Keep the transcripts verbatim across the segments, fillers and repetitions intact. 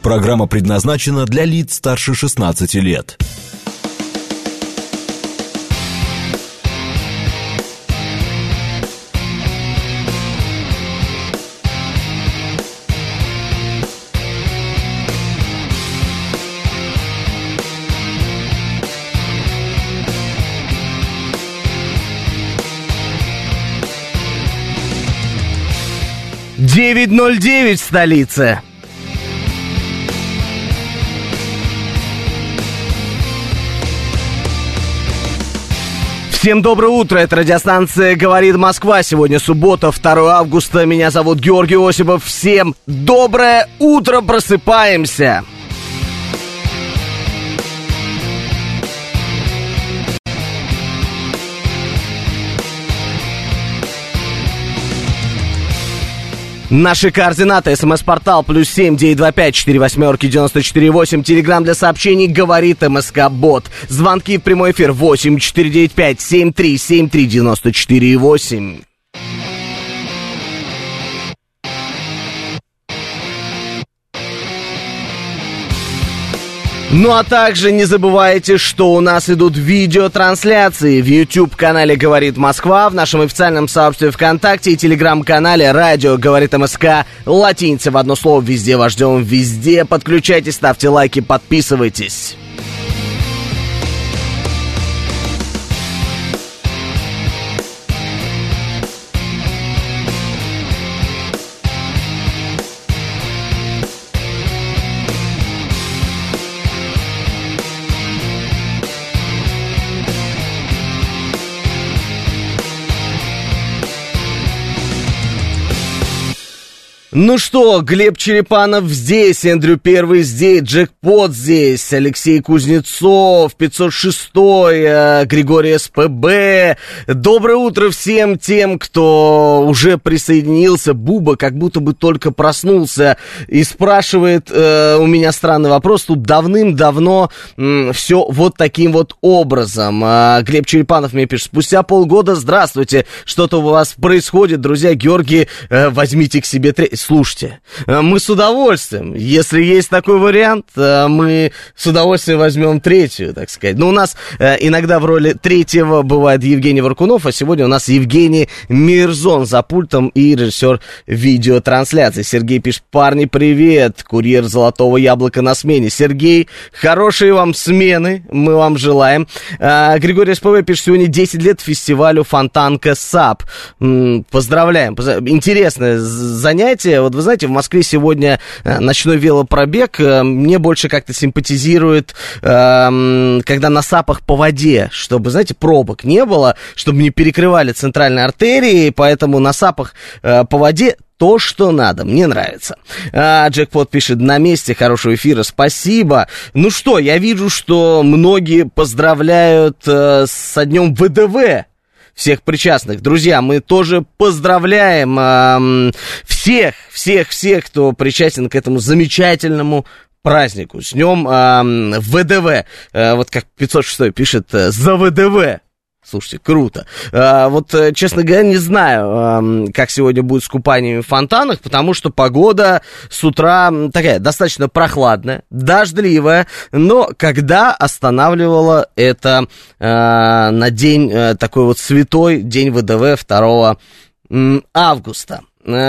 Программа предназначена для лиц старше шестнадцати лет. девять ноль девять в столице. Всем доброе утро, это радиостанция «Говорит Москва». Сегодня суббота, второе августа. Меня зовут Георгий Осипов. Всем доброе утро, просыпаемся. Наши координаты: смс-портал плюс семь девятьсот двадцать пять сорок восемь девяносто четыре восемь. Телеграм для сообщений «Говорит МСК-бот». Звонки в прямой эфир восемь четыре девять пять семь три семь три девяносто четыре восемь. Ну а также не забывайте, что у нас идут видеотрансляции в YouTube-канале «Говорит Москва», в нашем официальном сообществе ВКонтакте и Телеграм-канале «Радио Говорит МСК». Латиница в одно слово, везде вас ждем, везде. Подключайтесь, ставьте лайки, подписывайтесь. Ну что, Глеб Черепанов здесь, Эндрю Первый здесь, Джекпот здесь, Алексей Кузнецов, пятьсот шестой, э, Григорий СПБ. Доброе утро всем тем, кто уже присоединился. Буба как будто бы только проснулся и спрашивает э, у меня странный вопрос. Тут давным-давно э, все вот таким вот образом. Э, Глеб Черепанов мне пишет: спустя полгода здравствуйте, что-то у вас происходит, друзья. Георгий, э, возьмите к себе третий. Слушайте, мы с удовольствием, если есть такой вариант, мы с удовольствием возьмем третью, так сказать. Но у нас иногда в роли третьего бывает Евгений Варкунов, а сегодня у нас Евгений Мирзон за пультом и режиссер видеотрансляции. Сергей пишет: парни, привет, курьер Золотого Яблока на смене. Сергей, хорошей вам смены, мы вам желаем. Григорий СПВ пишет: сегодня десять лет фестивалю Фонтанка САП. Поздравляем, интересное занятие. Вот вы знаете, в Москве сегодня ночной велопробег. Мне больше как-то симпатизирует, э, когда на САПах по воде, чтобы, знаете, пробок не было, чтобы не перекрывали центральные артерии, поэтому на САПах э, по воде то, что надо, мне нравится. А, Джекпот пишет: на месте, хорошего эфира, спасибо. Ну что, я вижу, что многие поздравляют э, со днем ВДВ. Всех причастных. Друзья, мы тоже поздравляем э, всех, всех, всех, кто причастен к этому замечательному празднику. С днем э, ВДВ. Э, вот как пятьсот шестой пишет: за ВДВ. Слушайте, круто. А, вот, честно говоря, не знаю, а, как сегодня будет с купаниями в фонтанах, потому что погода с утра такая достаточно прохладная, дождливая, но когда останавливала это а, на день а, такой вот святой, день ВДВ второго августа.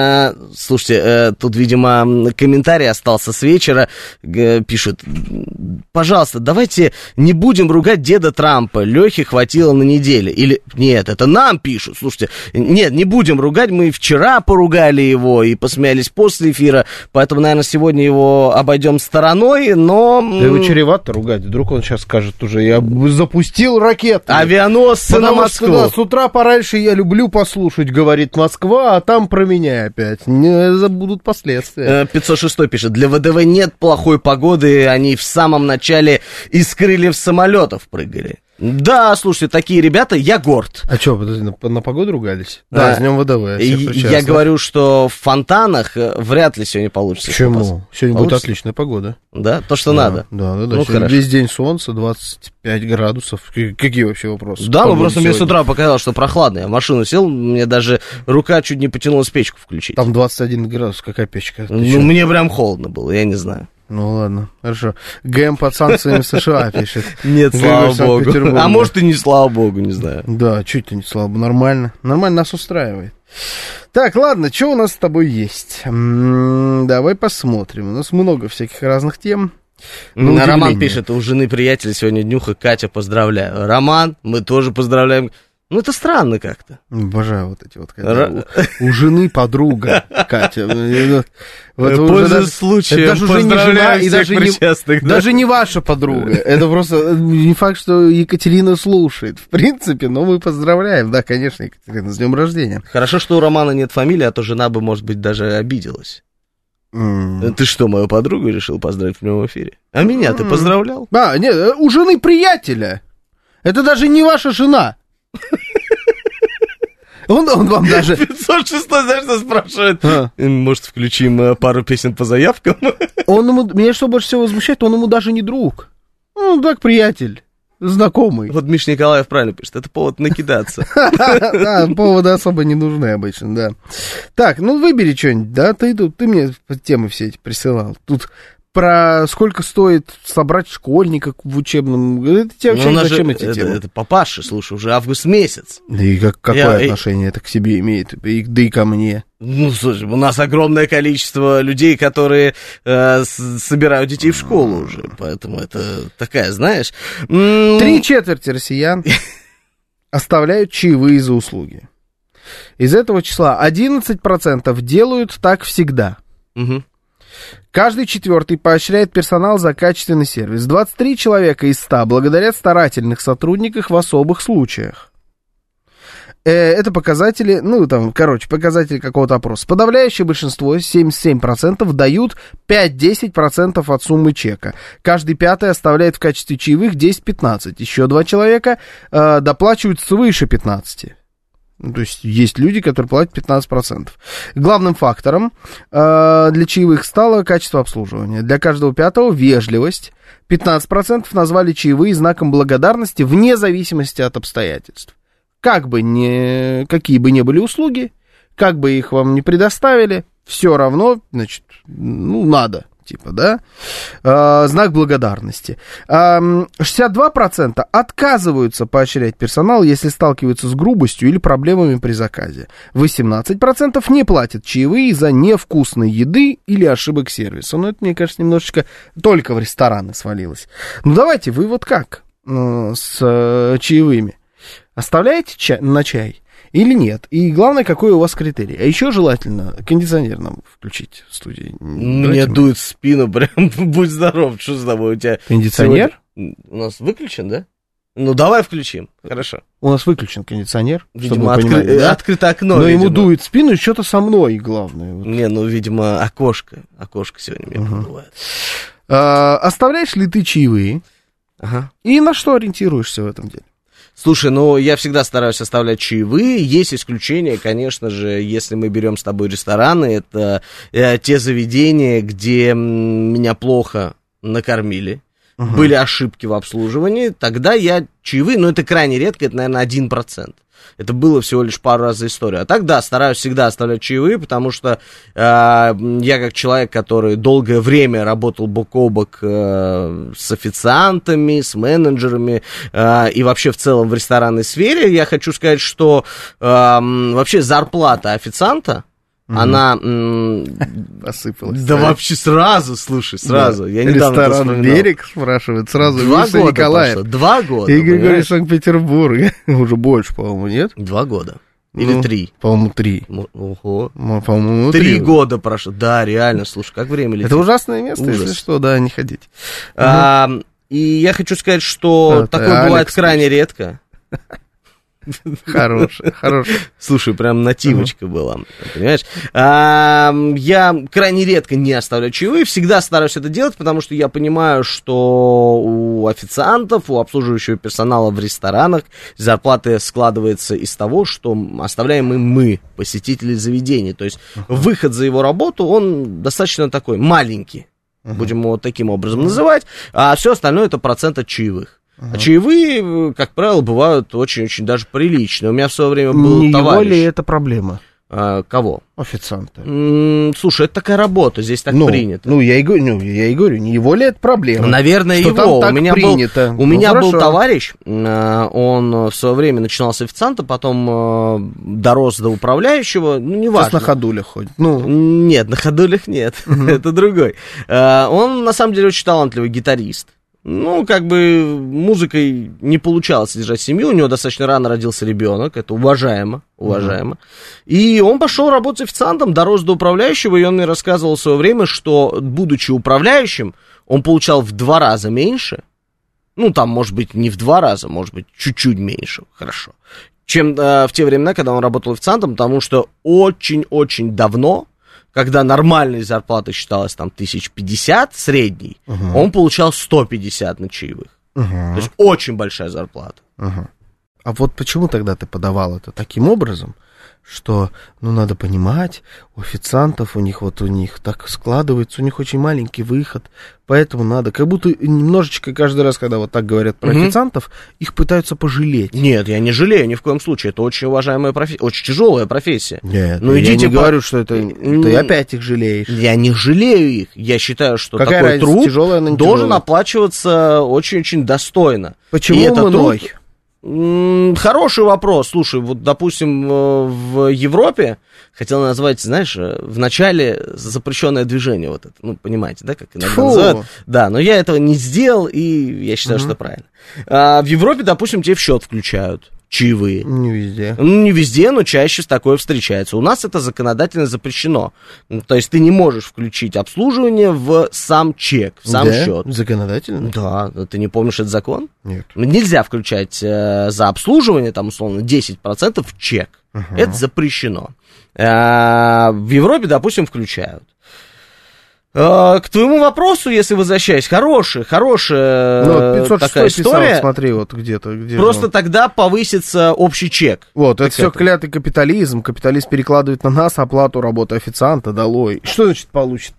Слушайте, тут, видимо, комментарий остался с вечера. Пишут: пожалуйста, давайте не будем ругать деда Трампа. Лехе хватило на неделю. Или нет, это нам пишут. Слушайте, нет, не будем ругать. Мы вчера поругали его и посмеялись после эфира. Поэтому, наверное, сегодня его обойдем стороной, но... Да его чревато ругать. Вдруг он сейчас скажет уже: я запустил ракеты. Авианосцы на Москву. Что, да, с утра пораньше я люблю послушать, говорит Москва, а там про меня опять. Не забудут последствия. пятьсот шестой пишет: для ВДВ нет плохой погоды, они в самом начале из крыльев самолетов прыгали. Да, слушайте, такие ребята, я горд. А что, подожди, на, на погоду ругались? Да, а, с днем ВДВ. Я говорю, что в фонтанах вряд ли сегодня получится. Почему? Сегодня получится? Будет отличная погода. Да, то, что да, надо. Да, да, да. Ну, весь день солнце, двадцать пять градусов. Какие вообще вопросы? Да, ну просто сегодня? Мне с утра показалось, что прохладно. Я в машину сел, мне даже рука чуть не потянулась печку включить. Там двадцать один градус, какая печка? Ну, мне прям холодно было, я не знаю. Ну ладно, хорошо. ГМ под санкциями США пишет. Нет, слава богу. А может и не слава богу, не знаю. Да, чуть-то не слава, нормально. Нормально нас устраивает. Так, ладно, что у нас с тобой есть? М-м, давай посмотрим. У нас много всяких разных тем. Ну, Роман пишет, у жены приятеля сегодня днюха, Катя, поздравляю. Роман, мы тоже поздравляем. Ну, это странно как-то. Обожаю вот эти вот, когда Р... у, у жены подруга, Катя. Пользуясь случаем, поздравляю всех причастных. Даже не ваша подруга. Это просто не факт, что Екатерина слушает. В принципе, но мы поздравляем. Да, конечно, Екатерина, с днем рождения. Хорошо, что у Романа нет фамилии, а то жена бы, может быть, даже обиделась. Mm. Ты что, мою подругу решил поздравить в прямом эфире? А меня mm. ты поздравлял? А, нет, у жены приятеля. Это даже не ваша жена. Он, он вам даже... пятьсот шестой, знаешь, что спрашивает? А. Может, включим пару песен по заявкам? Он ему... Меня что больше всего возмущает, он ему даже не друг. Он так приятель, знакомый. Вот Миша Николаев правильно пишет, это повод накидаться. Да, поводы особо не нужны обычно, да. Так, ну выбери что-нибудь, да, ты тут, ты мне темы все эти присылал. Тут... Про сколько стоит собрать школьника в учебном... Это тебе вообще ну, зачем же, эти это, темы? Это папаша, слушай, уже август месяц. Да и как, какое Я, отношение и... это к себе имеет? И, да и ко мне. Ну, слушай, у нас огромное количество людей, которые э, с- собирают детей в школу уже. Поэтому это такая, знаешь... Три четверти россиян оставляют чаевые за услуги. Из этого числа одиннадцать процентов делают так всегда. Угу. Каждый четвертый поощряет персонал за качественный сервис. двадцать три человека из ста благодарят старательных сотрудников в особых случаях. Э, это показатели, ну, там, короче, показатели какого-то опроса. Подавляющее большинство, семьдесят семь процентов, дают пять-десять процентов от суммы чека. Каждый пятый оставляет в качестве чаевых десять-пятнадцать. Еще два человека э, доплачивают свыше пятнадцати. Ну, то есть есть люди, которые платят пятнадцать процентов. Главным фактором э, для чаевых стало качество обслуживания. Для каждого пятого вежливость. пятнадцать процентов назвали чаевые знаком благодарности вне зависимости от обстоятельств. Как бы ни, какие бы ни были услуги, как бы их вам не предоставили, все равно, значит, ну, надо. Типа, да, э, знак благодарности. Э, шестьдесят два процента отказываются поощрять персонал, если сталкиваются с грубостью или проблемами при заказе. восемнадцать процентов не платят чаевые за невкусной еды или ошибок сервиса. Ну, это, мне кажется, немножечко только в рестораны свалилось. Ну, давайте, вы вот как э, с э, чаевыми? Оставляете чай, на чай? Или нет? И главное, какой у вас критерий. А еще желательно кондиционер нам включить в студии. Мне Давайте дует в спину, прям, будь здоров, что с тобой у тебя? Кондиционер? Сегодня... У нас выключен, да? Ну, давай включим, хорошо. У нас выключен кондиционер. Видимо, откры... понимали, да? Открыто окно, но видимо. Ему дует в спину, и что-то со мной, главное. Вот. Не, ну, видимо, окошко. Окошко сегодня меня uh-huh. подувает. А, оставляешь ли ты чаевые? Ага. И на что ориентируешься в этом деле? Слушай, ну, я всегда стараюсь оставлять чаевые. Есть исключения, конечно же, если мы берем с тобой рестораны, это э, те заведения, где м, меня плохо накормили, uh-huh. были ошибки в обслуживании, тогда я чаевые, но это крайне редко, это, наверное, один процент. Это было всего лишь пару раз за историю. А так, да, стараюсь всегда оставлять чаевые, потому что э, я как человек, который долгое время работал бок о бок э, с официантами, с менеджерами э, и вообще в целом в ресторанной сфере, я хочу сказать, что э, вообще зарплата официанта, Mm-hmm. Она м- посыпалась. Да, да вообще сразу, слушай, сразу. Да. Я Ресторан «Берег» спрашивает, сразу Два Миша года Николаев. Пошло. Два года. И Григорий Санкт-Петербург. Уже больше, по-моему, нет? Два года. Или ну, три? По-моему, три. Ого. Ну, по-моему, три. Три года прошло. Да, реально, слушай, как время летит. Это ужасное место, Ужас. Если что, да, не ходить. А, угу. И я хочу сказать, что а, такое бывает Алекс крайне пишет. Редко. Хороший, хороший. Слушай, прям нативочка uh-huh. была, понимаешь? А, я крайне редко не оставляю чаевые, всегда стараюсь это делать, потому что я понимаю, что у официантов, у обслуживающего персонала в ресторанах зарплата складывается из того, что оставляем им мы, посетители заведений. То есть uh-huh. выход за его работу, он достаточно такой маленький, uh-huh. будем его таким образом uh-huh. называть, а все остальное это процент от чаевых. Uh-huh. А чаевые, как правило, бывают очень-очень даже приличные. У меня в свое время был не товарищ. Не его ли это проблема? А, кого? Официанта. М-м, слушай, это такая работа, здесь так ну, принято. Ну, я и, говорю, ну, я и говорю, не его ли это проблема? Наверное, что его. Там так у меня принято. был, у ну, меня был хорошо. товарищ, он в свое время начинал с официанта, потом дорос до управляющего, ну, неважно. Сейчас на ходулях ходит. Ну. Нет, на ходулях нет, uh-huh. это другой. Он, на самом деле, очень талантливый гитарист. Ну, как бы музыкой не получалось содержать семью, у него достаточно рано родился ребенок, это уважаемо, уважаемо. Mm-hmm. И он пошел работать официантом, дорос до управляющего, и он мне рассказывал в свое время, что, будучи управляющим, он получал в два раза меньше, ну, там, может быть, не в два раза, может быть, чуть-чуть меньше, хорошо, чем э, в те времена, когда он работал официантом, потому что очень-очень давно, когда нормальной зарплатой считалась там тысяч пятьдесят средней, uh-huh. он получал сто пятьдесят на чаевых. Uh-huh. То есть очень большая зарплата. Uh-huh. А вот почему тогда ты подавал это таким образом, что, ну, надо понимать, у официантов, у них вот, у них так складывается, у них очень маленький выход, поэтому надо, как будто немножечко каждый раз, когда вот так говорят про mm-hmm. официантов, их пытаются пожалеть. Нет, я не жалею ни в коем случае, это очень уважаемая профессия, очень тяжелая профессия. Нет, ну, я не по... говорю, что это, ты опять их жалеешь. Я не жалею их, я считаю, что Какая такой разница, труд тяжелая, но не должен тяжелая. оплачиваться очень-очень достойно. Почему И это мной? Труд... Хороший вопрос. Слушай, вот, допустим, в Европе, хотел назвать, знаешь, в начале запрещенное движение, вот это, ну, понимаете, да, как иногда Фу. называют. Да, но я этого не сделал, и я считаю, угу. что это правильно. А в Европе, допустим, тебе в счет включают чаевые. Не везде. Ну, не везде, но чаще такое встречается. У нас это законодательно запрещено. То есть ты не можешь включить обслуживание в сам чек, в сам да? счет. Законодательно? Да. Ты не помнишь этот закон? Нет. Нельзя включать э, за обслуживание, там, условно, десять процентов в чек. Uh-huh. Это запрещено. Э, в Европе, допустим, включают. К твоему вопросу, если возвращаясь, хорошая, хорошая ну, такая история. Писал, смотри, вот где-то. Где просто он. Тогда повысится общий чек. Вот, это все клятый капитализм. Капиталист перекладывает на нас оплату работы официанта долой. Что значит получит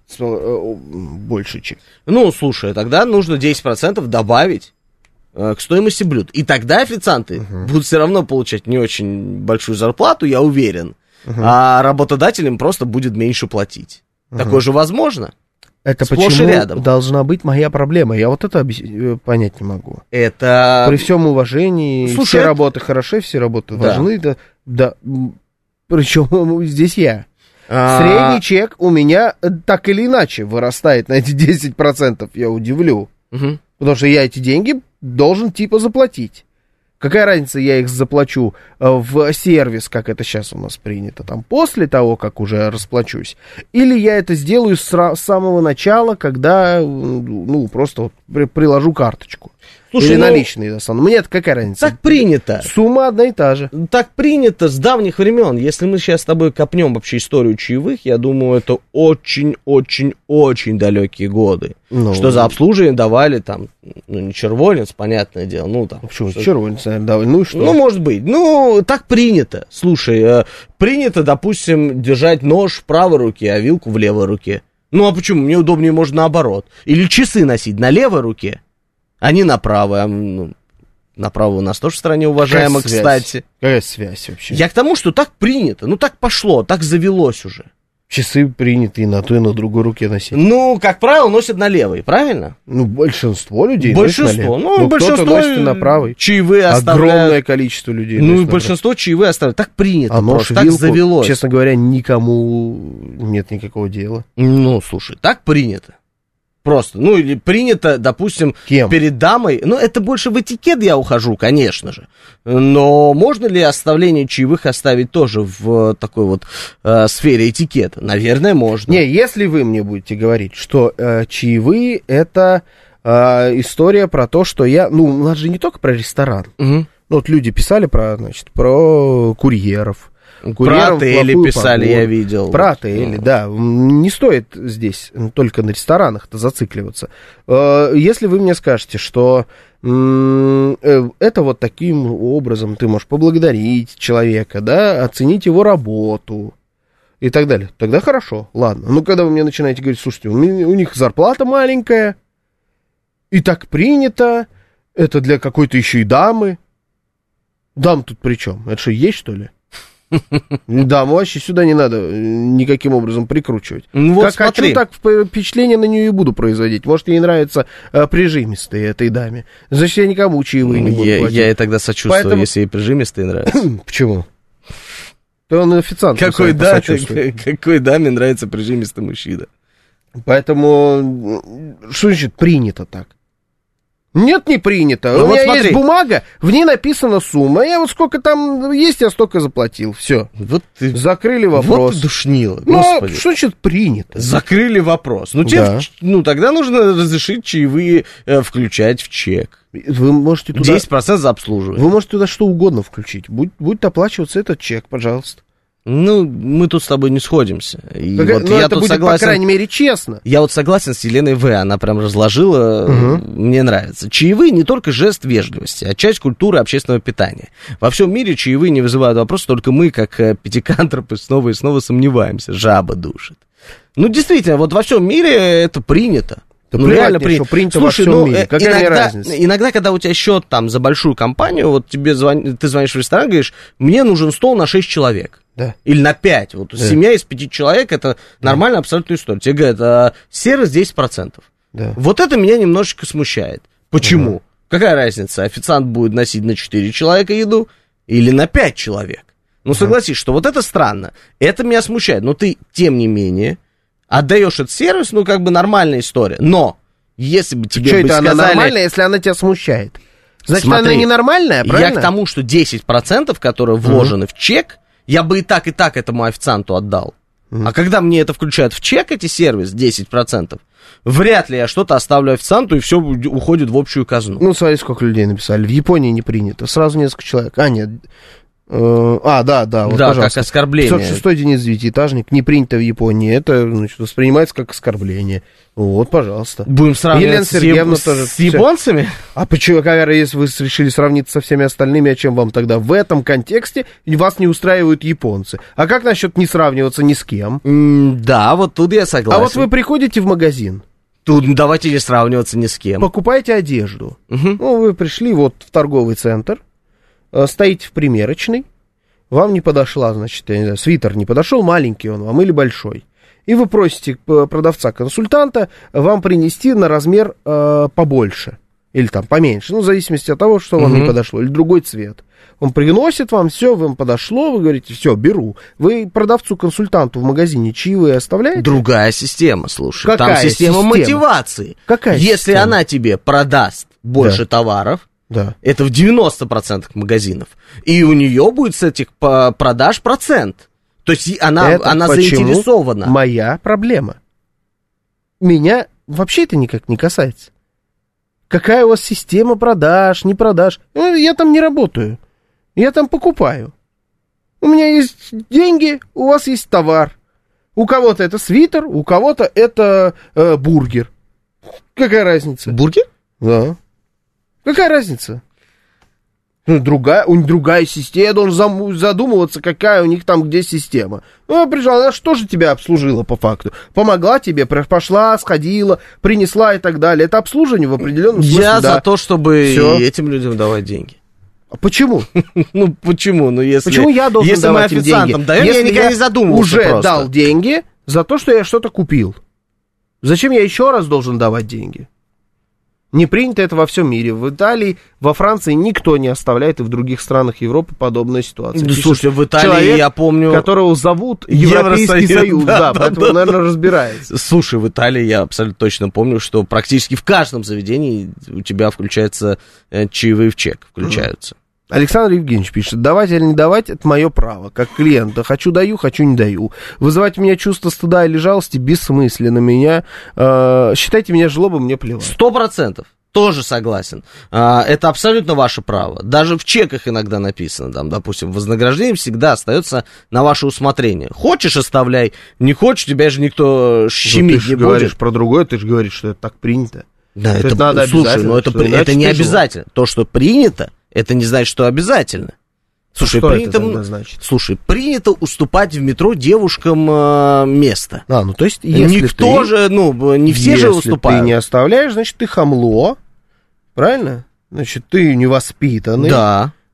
больше чек? Ну, слушай, тогда нужно десять процентов добавить к стоимости блюд. И тогда официанты uh-huh. будут все равно получать не очень большую зарплату, я уверен. Uh-huh. А работодателям просто будет меньше платить. Uh-huh. Такое же возможно. Это сплошь почему и рядом. Должна быть моя проблема? Я вот это объяс... понять не могу. Это... При всем уважении, Слушай, все это... работы хороши, все работы да. важны. Да, да. Причем здесь я. А... Средний чек у меня так или иначе вырастает на эти десять процентов, я удивлю. Угу. Потому что я эти деньги должен типа заплатить. Какая разница, я их заплачу в сервис, как это сейчас у нас принято, там, после того, как уже расплачусь, или я это сделаю с, с самого начала, когда, ну, просто вот при, приложу карточку. Слушай, или ну, наличные достану. Мне-то какая разница? Так принято. Сумма одна и та же. Так принято с давних времен. Если мы сейчас с тобой копнем вообще историю чаевых, я думаю, это очень-очень-очень далекие годы. Ну, что за обслуживание давали там, ну, не червонец, понятное дело. Ну, там, почему что... червонец, наверное, давали? Ну и что? Ну, может быть. Ну, так принято. Слушай, э, принято, допустим, держать нож в правой руке, а вилку в левой руке. Ну, а почему? Мне удобнее, может, наоборот. Или часы носить на левой руке, а не на правой. А, ну, на правой у нас тоже в стране уважаемо, Какая кстати. Какая связь вообще? Я к тому, что так принято. Ну, так пошло, так завелось уже. Часы приняты и на той, и на другой руке носить. Ну, как правило, носят на левой, правильно? Ну, большинство людей большинство. носит на левой. Ну, ну, большинство носит на правой. Чаевые оставляют. Огромное количество людей. Ну, и большинство чаевые оставляют. Так принято, а просто, вилку, так завелось. Честно говоря, никому нет никакого дела. Ну, слушай, так принято. Просто, ну, или принято, допустим, Кем? перед дамой, ну, это больше в этикет я ухожу, конечно же, но можно ли оставление чаевых оставить тоже в такой вот э, сфере этикета? Наверное, можно. Не, если вы мне будете говорить, что э, чаевые это э, история про то, что я, ну, у нас же не только про ресторан, угу. Ну, вот люди писали про, значит, про курьеров. Про отели писали, погоду. Я видел. Про отели, да. Не стоит здесь только на ресторанах-то зацикливаться. Если вы мне скажете, что это вот таким образом ты можешь поблагодарить человека, да, оценить его работу и так далее, тогда хорошо, ладно. Ну, когда вы мне начинаете говорить, слушайте, у них зарплата маленькая, и так принято, это для какой-то еще и дамы. Дам тут при чем? Это что, есть, что ли? Да, вообще сюда не надо никаким образом прикручивать. Ну, вот как смотри. хочу, так впечатление на нее и буду производить. Может, ей нравятся а, прижимистые этой даме. Значит, я никому чаевые не буду Я, платить. я ей тогда сочувствую, Поэтому... если ей прижимистые нравятся. Почему? То он официант. Какой, да, какой даме нравится прижимистый мужчина? Поэтому, что значит принято так? Нет, не принято. Ну, У вот меня смотри. есть бумага, в ней написана сумма. Я вот сколько там есть, я столько заплатил. Все. Вот ты, Закрыли вот вопрос. ты душнила, Ну, господи. что значит принято? Закрыли вопрос. Ну, тебе, Да. ну, тогда нужно разрешить чаевые э, включать в чек. Вы можете туда... десять процентов за обслуживание. Вы можете туда что угодно включить. Будь, будет оплачиваться этот чек, пожалуйста. Ну, мы тут с тобой не сходимся. И Как- вот ну, я это тут будет, согласен. по крайней мере, честно. Я вот согласен с Еленой В. Она прям разложила, Угу. мне нравится. Чаевые не только жест вежливости, а часть культуры общественного питания. Во всем мире чаевые не вызывают вопроса, только мы, как э, пятикантропы, снова и снова сомневаемся. Жаба душит. Ну, действительно, вот во всем мире это принято. Да ну, плевать реально мне, принято. что принято Слушай, во всем ну, мире. э, Какая мне иногда, разница? иногда, когда у тебя счет там за большую компанию, вот тебе звон... ты звонишь в ресторан, говоришь, мне нужен стол на шесть человек. Да. Или на пять. Вот Да. семья из пяти человек, это нормальная абсолютная история. Тебе говорят, а, сервис десять процентов. Да. Вот это меня немножечко смущает. Почему? Ага. Какая разница, официант будет носить на четыре человека еду или на пять человек? Ну, согласись, что вот это странно. Это меня смущает. Но ты, тем не менее, отдаешь этот сервис, ну, как бы нормальная история. Но, если бы тебе Что бы это, она сказали... нормальная, если она тебя смущает? Значит, Смотри, она ненормальная, правильно? Я к тому, что десять процентов, которые вложены в чек, я бы и так, и так этому официанту отдал. А когда мне это включают в чек, эти сервис, десять процентов, вряд ли я что-то оставлю официанту, и все уходит в общую казну. Ну, смотри, сколько людей написали. В Японии не принято. Сразу несколько человек. А, нет. Э, А, да, да, вот, да, пожалуйста. как оскорбление. пятьсот шестой Денис Девятиэтажник, не принято в Японии. Это, значит, воспринимается как оскорбление. Вот, пожалуйста. Будем сравнивать Елена с, Сергеевна яп- тоже. с японцами? А почему, когда, если вы решили сравниться со всеми остальными, а чем вам тогда? В этом контексте вас не устраивают японцы. А как насчет не сравниваться ни с кем? М, Да, вот тут я согласен. А вот вы приходите в магазин, Тут давайте не сравниваться ни с кем. покупаете одежду. Мгм. Ну, вы пришли вот в торговый центр, э, стоите в примерочной, вам не подошла, значит, я не знаю, свитер не подошел, маленький он вам или большой. И вы просите п- продавца-консультанта вам принести на размер э, побольше. Или там поменьше, ну, в зависимости от того, что вам Мгм. не подошло, или другой цвет. Он приносит вам, все, вам подошло, вы говорите, все, беру. Вы продавцу-консультанту в магазине чаевые оставляете? Другая система, слушай. Какая Там система, система? мотивации. Какая Если система? она тебе продаст больше Да. товаров, Да. это в девяносто процентов магазинов, и у нее будет с этих по- продаж процент. То есть и она, Это она почему заинтересована. моя проблема. Меня вообще это никак не касается. Какая у вас система продаж, не продаж? Ну, я там не работаю. Я там покупаю. У меня есть деньги, у вас есть товар. У кого-то это свитер, у кого-то это э, бургер. Какая разница? Бургер? Да. Какая разница? Ну, другая, у них другая система, я должен зам- задумываться, какая у них там где система. Ну, я пришла, она что же тебя обслужила по факту? Помогла тебе, пр- пошла, сходила, принесла и так далее. Это обслуживание в определенном смысле, Я да. за то, чтобы Всё. этим людям давать деньги. А почему? Ну, почему? Ну, если, Почему я должен если мы давать им официантам деньги? даем, я Если никогда не задумывался уже просто. дал деньги за то, что я что-то купил. Зачем я еще раз должен давать деньги? Не принято это во всем мире. В Италии, во Франции никто не оставляет, и в других странах Европы подобная ситуация. Ну, Пишет слушай, в Италии, человек, я помню... которого зовут Европейский Евросоюз, Союз, да, да, да, поэтому, да, наверное, разбирается. Слушай, в Италии я абсолютно точно помню, что практически в каждом заведении у тебя включается э, чаевые в чек, включаются. Александр Евгеньевич пишет, давать или не давать, это мое право, как клиента. Хочу даю, хочу не даю. Вызывать у меня чувство стыда или жалости бессмысленно. Меня, э, считайте меня жлобом, мне плевать. Сто процентов. Тоже согласен. А, это абсолютно ваше право. Даже в чеках иногда написано, там, допустим, вознаграждение всегда остается на ваше усмотрение. Хочешь, оставляй. Не хочешь, тебя же никто Ну, щемить ты же не говоришь будет. про другое, ты же говоришь, что это так принято. Да, это это, надо слушай, обязательно, ну это, что при- иначе это не ты жлоб. обязательно. То, что принято, это не значит, что обязательно. Слушай, Что принято, это тогда значит? слушай, принято уступать в метро девушкам э, место. А, ну то есть, если Никто ты, же, ну, не все если же уступают. ты не оставляешь, значит, ты хамло, правильно? Значит, ты невоспитанный. Да.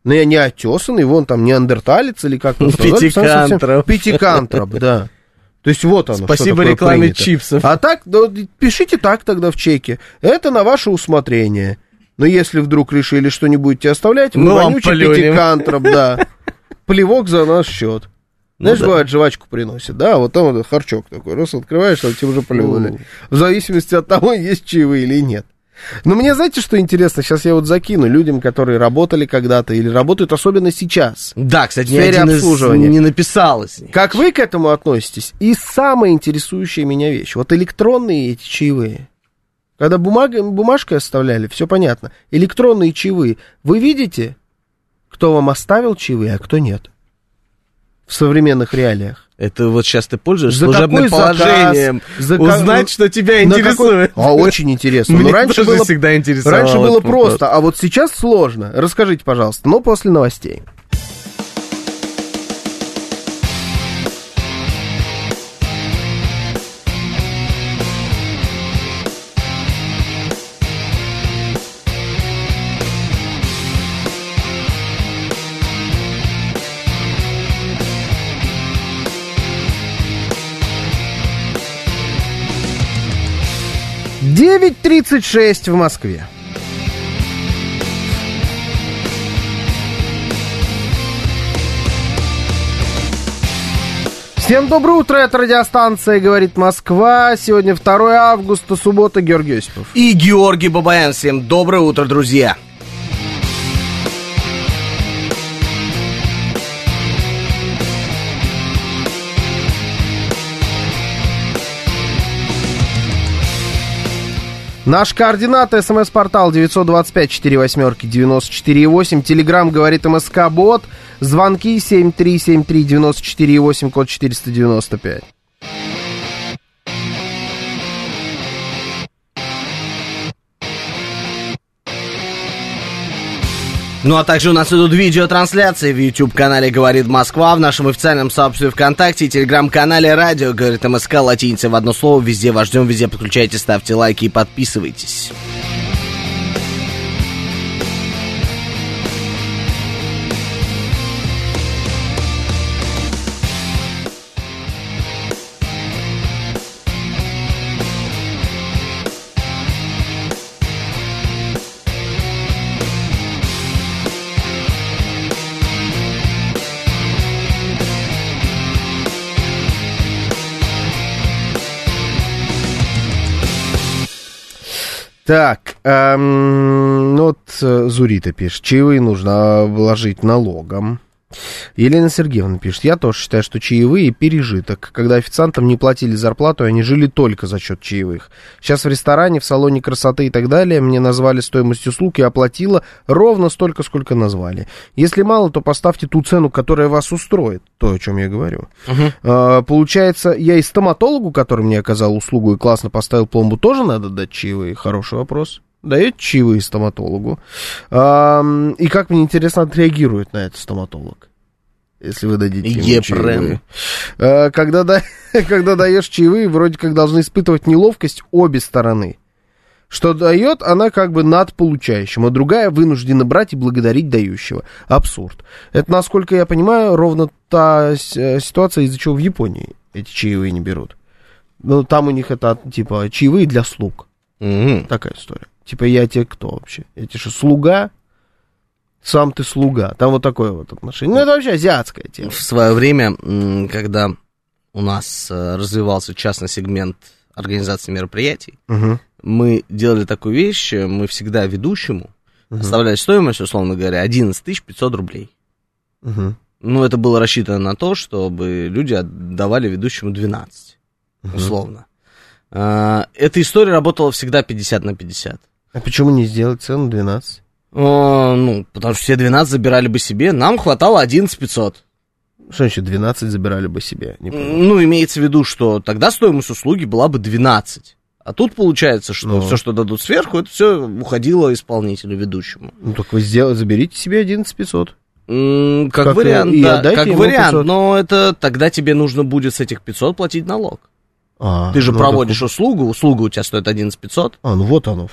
Но я не отесанный, вон там неандерталец или как-то. Пятикантроп. Пятикантроп, да. То есть вот оно. Спасибо рекламе чипсов. А так, ну, пишите так тогда в чеке. Это на ваше усмотрение. Но если вдруг решили, что не будете оставлять, вы вонючий пятикантроп, да. Плевок за наш счет. Знаешь, ну, да. Бывает, жвачку приносит, да, вот там вот харчок такой, раз открываешь, там тебе уже плюнули. В зависимости от того, есть чаевые или нет. Но мне, знаете, что интересно? Сейчас я вот закину людям, которые работали когда-то или работают особенно сейчас. Да, кстати, ни один из не написалось. Как вы к этому относитесь? И самая интересующая меня вещь. Вот электронные эти чаевые. Когда бумага, бумажкой оставляли, все понятно. Электронные чаевые. Вы видите, кто вам оставил чаевые, а кто нет? В современных реалиях. Это вот сейчас ты пользуешься служебным положением. За узнать, что тебя интересует. Какой... А, очень интересно. Мне раньше было... всегда интересовало. Раньше было просто, а вот сейчас сложно. Расскажите, пожалуйста, но после новостей. девять тридцать шесть в Москве. Всем доброе утро, это радиостанция «Говорит Москва». Сегодня второе августа, суббота, Георгий Осипов. И Георгий Бабаян. Всем доброе утро, друзья. Наш координат, смс-портал девять два пять четыре восемь девяносто четыре восемь, телеграмм «Говорит МСК-бот», звонки семь три семь три девяносто четыре восемь, код четыреста девяносто пять. Ну, а также у нас идут видеотрансляции в YouTube-канале «Говорит Москва», в нашем официальном сообществе ВКонтакте и телеграм-канале «Радио Говорит МСК», латиница в одно слово, везде вас ждем, везде подключайте, ставьте лайки и подписывайтесь. Так, эм, вот Зурита пишет, чаевые нужно обложить налогом. Елена Сергеевна пишет, я тоже считаю, что чаевые пережиток. Когда официантам не платили зарплату, они жили только за счет чаевых. Сейчас в ресторане, в салоне красоты и так далее мне назвали стоимость услуг, я оплатила ровно столько, сколько назвали. Если мало, то поставьте ту цену, которая вас устроит. То, о чем я говорю. Uh-huh. А, получается, я и стоматологу, который мне оказал услугу и классно поставил пломбу, тоже надо дать чаевые? Хороший вопрос. Даете чаевые стоматологу. А, и как, мне интересно, отреагирует на это стоматолог, если вы дадите ему чаевые. А, когда, да, когда даешь чаевые, вроде как должны испытывать неловкость обе стороны. Что дает, она как бы над получающим, а другая вынуждена брать и благодарить дающего. Абсурд. Это, насколько я понимаю, ровно та ситуация, из-за чего в Японии эти чаевые не берут. Ну, там у них это, типа, чаевые для слуг. Mm-hmm. Такая история. Типа, я тебе кто вообще? Я тебе что, слуга? Сам ты слуга. Там вот такое вот отношение. Ну, это вообще азиатская тема. В свое время, когда у нас развивался частный сегмент организации мероприятий, uh-huh. мы делали такую вещь, мы всегда ведущему uh-huh. оставляли стоимость, условно говоря, одиннадцать тысяч пятьсот рублей. Uh-huh. Ну, это было рассчитано на то, чтобы люди отдавали ведущему двенадцать, uh-huh. условно. Эта история работала всегда пятьдесят на пятьдесят. А почему не сделать цену двенадцать? О, ну, потому что все двенадцать забирали бы себе, нам хватало одиннадцать пятьсот. Что значит двенадцать забирали бы себе? Не ну, имеется в виду, что тогда стоимость услуги была бы двенадцать. А тут получается, что ну. все, что дадут сверху, это все уходило исполнителю, ведущему. Ну, так вы сделайте, заберите себе одиннадцать пятьсот. Mm, как, как вариант, да, как вариант, пятьсот. Но это тогда тебе нужно будет с этих пятьсот платить налог. А, Ты же ну, проводишь так... услугу, услуга у тебя стоит одиннадцать пятьсот. А, ну вот оно в чем.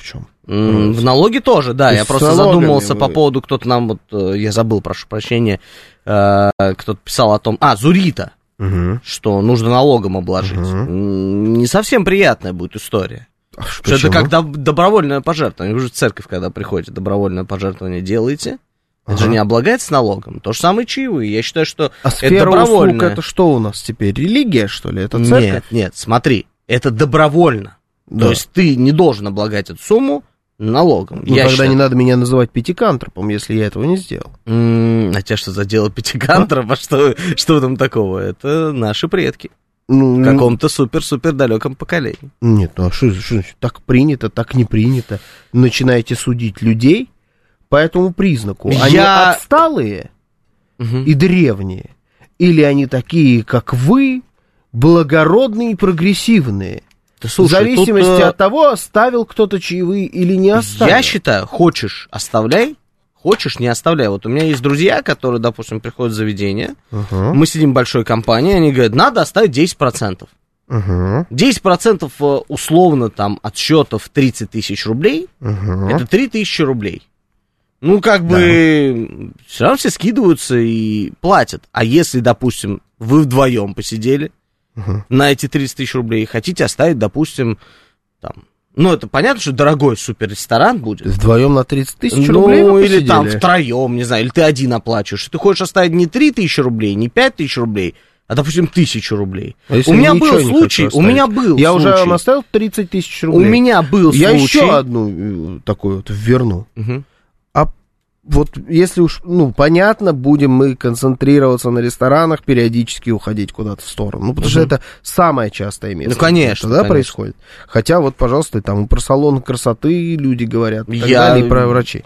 Mm, в налоги тоже, да. То я просто задумался вы... по поводу, кто-то нам, вот, я забыл, прошу прощения, э, кто-то писал о том, а, Зурита, угу. что нужно налогом обложить. Угу. Не совсем приятная будет история. А что это как до- добровольное пожертвование. Вы же в церковь, когда приходите, добровольное пожертвование делаете. Это ага. же не облагается налогом. То же самое чаевые. Я считаю, что а это добровольное. Услуг это что у нас теперь? Религия, что ли? Это церковь? Нет, нет, смотри, это добровольно. Да. То есть ты не должен облагать эту сумму налогом. Ну, я тогда считаю... не надо меня называть пятикантропом, если я этого не сделал. М-м, а тебя что за дело пятикантроп? А что, что там такого? Это наши предки. Ну, в каком-то супер-супер далеком поколении. Нет, ну а что, что так принято, так не принято? Начинаете судить людей по этому признаку. Они я... отсталые угу. и древние? Или они такие, как вы, благородные и прогрессивные? Да, слушай, в зависимости тут... от того, оставил кто-то чаевые или не оставил. Я считаю, хочешь оставляй, хочешь не оставляй. Вот у меня есть друзья, которые, допустим, приходят в заведение, uh-huh. мы сидим в большой компании, они говорят, надо оставить десять процентов. Uh-huh. десять процентов условно там от счета в тридцать тысяч рублей, uh-huh. это три тысячи рублей. Ну, как бы, да. все равно все скидываются и платят. А если, допустим, вы вдвоем посидели uh-huh. на эти тридцать тысяч рублей и хотите оставить, допустим, там, ну, это понятно, что дорогой суперресторан будет. Вдвоем на тридцать тысяч ну, рублей Ну, или там втроем, не знаю, или ты один оплачиваешь. Ты хочешь оставить не три тысячи рублей, не пять тысяч рублей, а, допустим, тысячу рублей. А у меня был случай, у меня был Я случай. уже вам оставил тридцать тысяч рублей. У меня был Я случай. Я еще одну такую вот верну. Угу. А вот если уж, ну, понятно, будем мы концентрироваться на ресторанах, периодически уходить куда-то в сторону. Ну, потому угу. что это самое частое место. Ну, конечно. Да, конечно. происходит. Хотя вот, пожалуйста, там про салон красоты люди говорят, и так Я... далее, и про врачей.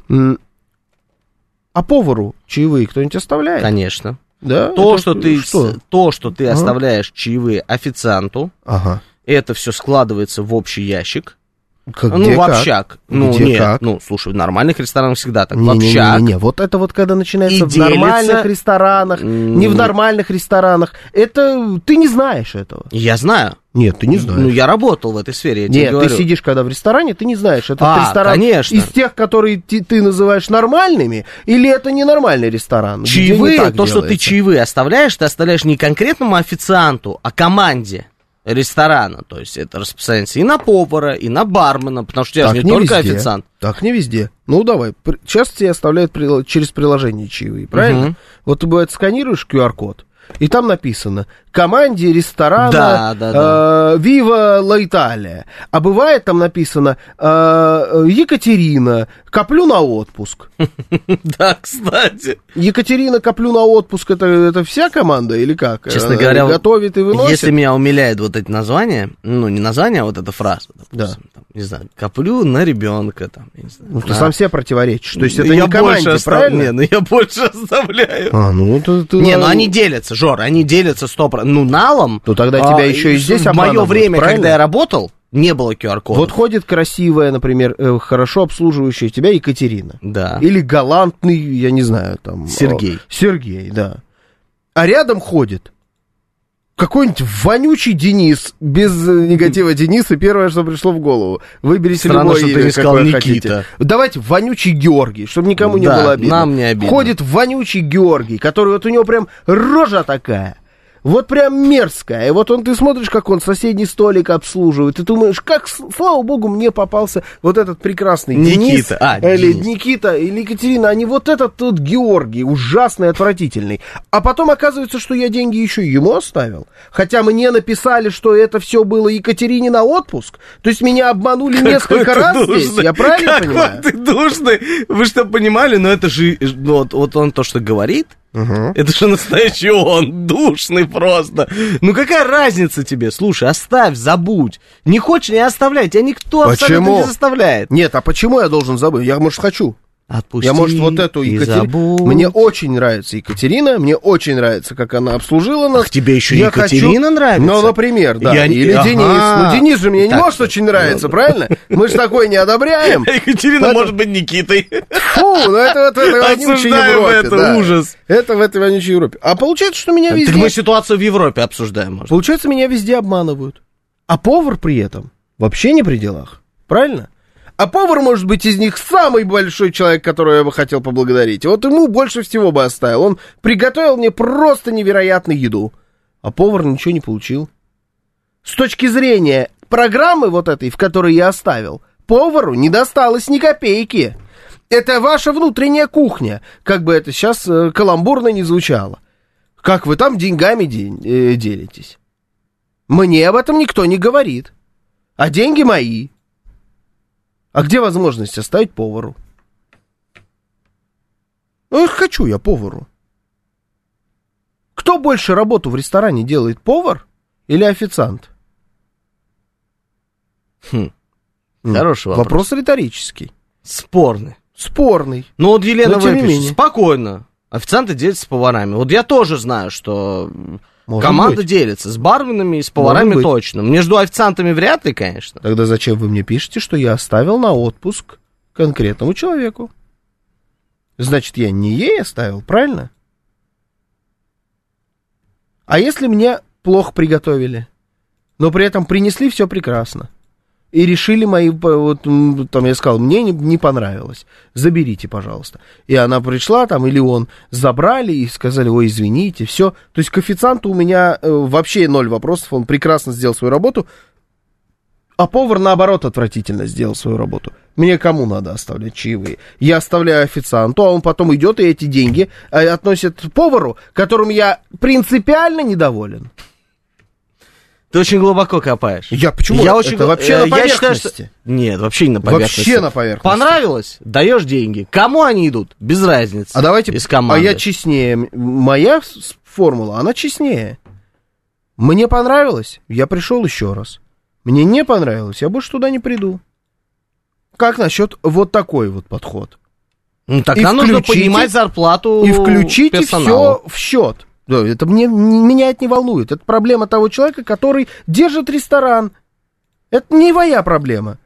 А повару чаевые кто-нибудь оставляет? Конечно. Да? То, это что ты, что? то, что ты ага. оставляешь чаевые официанту, ага. это все складывается в общий ящик. Как, ну, где, в общак. Как? Ну, где, нет, как? ну, слушай, в нормальных ресторанах всегда так. Не, в общак. Не, не, не, вот это вот когда начинается и в делится... нормальных ресторанах, не в нормальных ресторанах, это ты не знаешь этого. Я знаю. Нет, ты не знаешь. Ну, я работал в этой сфере, я Нет, тебе говорю. ты сидишь, когда в ресторане, ты не знаешь, это а, ресторан конечно. из тех, которые ты, ты называешь нормальными, или это ненормальный ресторан. Чаевые, то, делается. Что ты чаевые оставляешь, ты оставляешь не конкретному официанту, а команде ресторана. То есть это распространяется и на повара, и на бармена, потому что я же не, не только везде. официант. Так не везде. Ну, давай. Сейчас тебе оставляют через приложение чаевые, правильно? Угу. Вот ты, бывает, сканируешь ку ар код, и там написано команде ресторана да, да, да. Э, Viva la Italia. А бывает там написано э, Екатерина, коплю на отпуск. Да, кстати. Екатерина, коплю на отпуск, это, это вся команда или как? Честно говоря, готовит и выносит? Если меня умиляют вот эти названия, ну, не названия, а вот эта фраза, допустим, да. там, не знаю, коплю на ребенка, там, не знаю. Ну, ты на... сам себе противоречишь, то есть это я не команде, остав... правильно? Не, ну я больше оставляю. А, ну, ты, ты... Не, ну они делятся, Жор, они делятся сто процентов. Ну, налом. Ну, тогда тебя а, еще и здесь в мое обманывают, время, правильно? когда я работал, не было ку ар кода. Вот ходит красивая, например, э, хорошо обслуживающая тебя Екатерина. Да. Или галантный, я не знаю, там... Сергей. О, Сергей, да. А рядом ходит какой-нибудь вонючий Денис, без негатива Дениса, первое, что пришло в голову. Выберите Странно, любое что имя, ты не сказал какое Никита. хотите. Давайте вонючий Георгий, чтобы никому не да, было обидно. нам не обидно. Ходит вонючий Георгий, который вот у него прям рожа такая. Вот прям мерзкая. И вот он, ты смотришь, как он соседний столик обслуживает, и думаешь, как, слава богу, мне попался вот этот прекрасный Никита. Денис, А, или Денис. Никита, или Екатерина, а не вот этот тут Георгий, ужасный, отвратительный. А потом оказывается, что я деньги еще ему оставил. Хотя мне написали, что это все было Екатерине на отпуск. То есть меня обманули какой несколько раз душный. Здесь. Я правильно какой понимаю? Ты душный. Вы что, понимали? Но это же, вот, вот он то, что говорит, Угу. это же настоящий он, душный просто. Ну какая разница тебе? Слушай, оставь, забудь. Не хочешь, не оставляй. Тебя никто почему? Абсолютно не заставляет. Нет, а почему я должен забыть? Я, может, хочу. Отпусти я, может, вот эту Екатерину... Мне очень нравится Екатерина, мне очень нравится, как она обслужила нас. Ах, тебе еще я Екатерина хочу... нравится? Ну, например, да. Я... Или ага. Денис. Ну, Денис же мне так, не может очень нравиться, правильно? Мы же такое не одобряем. Екатерина может быть Никитой. Фу, ну это вот в этой вонючей Европе. это да. ужас. Это в этой вонючей Европе. А получается, что меня везде... Так мы ситуацию в Европе обсуждаем, может. Получается, меня везде обманывают. А повар при этом вообще не при делах. Правильно? А повар, может быть, из них самый большой человек, которого я бы хотел поблагодарить. Вот ему больше всего бы оставил. Он приготовил мне просто невероятную еду. А повар ничего не получил. С точки зрения программы вот этой, в которой я оставил, повару не досталось ни копейки. Это ваша внутренняя кухня. Как бы это сейчас э, каламбурно не звучало. Как вы там деньгами де- э, делитесь? Мне об этом никто не говорит. А деньги мои. А где возможность оставить повару? Ну, хочу я повару. Кто больше работу в ресторане делает, повар или официант? Хм. Хороший вопрос. Вопрос риторический. Спорный. Спорный. Ну вот Елена Но, выпишет, спокойно. Официанты делятся с поварами. Вот я тоже знаю, что Может команда быть. делится с барменами и с поварами точно. Между официантами вряд ли, конечно. Тогда зачем вы мне пишете, что я оставил на отпуск конкретному человеку? Значит, я не ей оставил, правильно? А если мне плохо приготовили, но при этом принесли все прекрасно, и решили мои, вот, там я сказал, мне не, не понравилось, заберите, пожалуйста. И она пришла там, или он, забрали и сказали, ой, извините, все. То есть к официанту у меня э, вообще ноль вопросов, он прекрасно сделал свою работу, а повар, наоборот, отвратительно сделал свою работу. Мне кому надо оставлять чаевые? Я оставляю официанту, а он потом идет и эти деньги э, относит повару, которым я принципиально недоволен. Ты очень глубоко копаешь. Я почему? Я Это очень вообще э, на я поверхности. считаю, что... Нет, вообще не на поверхности. Вообще на поверхности. Понравилось? Даешь деньги. Кому они идут? Без разницы. А давайте, из команды. а я честнее. Моя формула, она честнее. Мне понравилось, я пришел еще раз. Мне не понравилось, я больше туда не приду. Как насчет вот такой вот подход? Ну, тогда и нужно включите, поднимать зарплату и включите персоналу. все в счет. Да, это мне, меня это не волнует. Это проблема того человека, который держит ресторан. Это не моя проблема.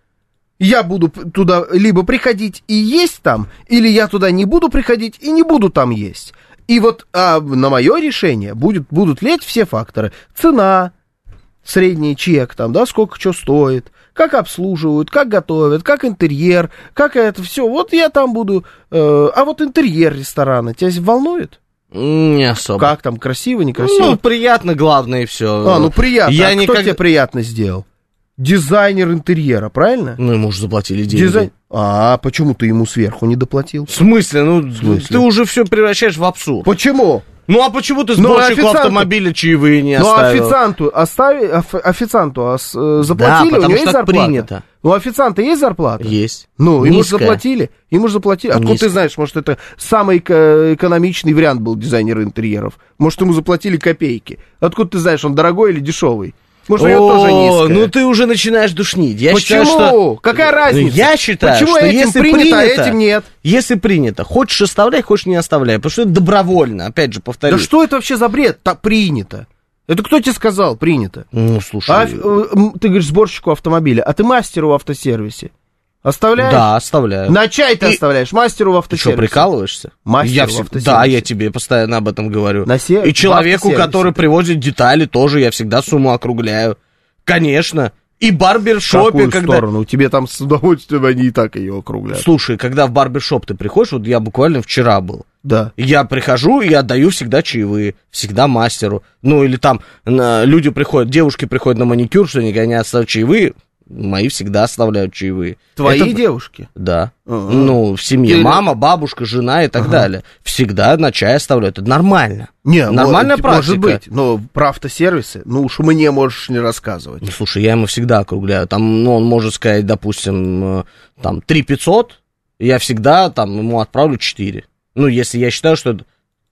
Я буду туда либо приходить и есть там, или я туда не буду приходить и не буду там есть. И вот а, на мое решение будет, будут лезть все факторы. Цена, средний чек, там, да, сколько что стоит, как обслуживают, как готовят, как интерьер, как это все. Вот я там буду. Э, а вот интерьер ресторана тебя волнует? Не особо. Как там, красиво, некрасиво? Ну, приятно, главное, и все. А, ну приятно. Я а никак... кто тебе приятно сделал? Дизайнер интерьера, правильно? Ну, ему же заплатили деньги. Дизайн... А почему ты ему сверху не доплатил? В смысле? Ну, В смысле? ты уже все превращаешь в абсурд. Почему? Ну, а почему ты Ну, сборщику официанту- автомобиля чаевые не Ну, оставил? официанту остави... оф- официанту ос- э, заплатили, Да, у потому него что есть так зарплата. принято. Ну, у официанта есть зарплата? Есть. Ну, ему же Низкая. заплатили. Ему же заплатили. Откуда Низкая. ты знаешь, может, это самый эко- экономичный вариант был дизайнера интерьеров? Может, ему заплатили копейки? Откуда ты знаешь, он дорогой или дешевый? Может, у него тоже О, низкая? ну ты уже начинаешь душнить. Я Почему? считаю, что... Какая разница? Я считаю, Почему что этим если принято, принято, а этим нет? Если принято, хочешь оставляй, хочешь не оставляй, потому что это добровольно, опять же, повторю. Да что это вообще за бред? Так принято. Это кто тебе сказал, принято? Ну, слушай... А, э, м, ты говоришь сборщику автомобиля, а ты мастеру в автосервисе оставляешь? Да, оставляю. На чай ты И- оставляешь, мастеру в Ты автосервисе. что, прикалываешься? Мастеру я в всег- автосервисе. Да, я тебе постоянно об этом говорю. На се- И в человеку, автосервисе. который привозит детали, тоже я всегда сумму округляю. Конечно. И в В барбершопе, какую когда... сторону? Тебе там с удовольствием они и так ее округляют. Слушай, когда в барбершоп ты приходишь, вот я буквально вчера был, Да. я прихожу и отдаю всегда чаевые, всегда мастеру. Ну, или там на- люди приходят, девушки приходят на маникюр, что они не оставят чаевые, мои всегда оставляют чаевые. Твои Это- девушки? Да. Ага. Ну, в семье Или- мама, бабушка, жена и так Ага. далее. Всегда на чай оставляют. Это нормально. Не, Нормальная мо- практика. Может быть, но про автосервисы, ну уж мне можешь не рассказывать. Ну, слушай, я ему всегда округляю. Там, ну, он может сказать, допустим, э, там, три пятьсот, я всегда там ему отправлю четыре. Ну, если я считаю, что это...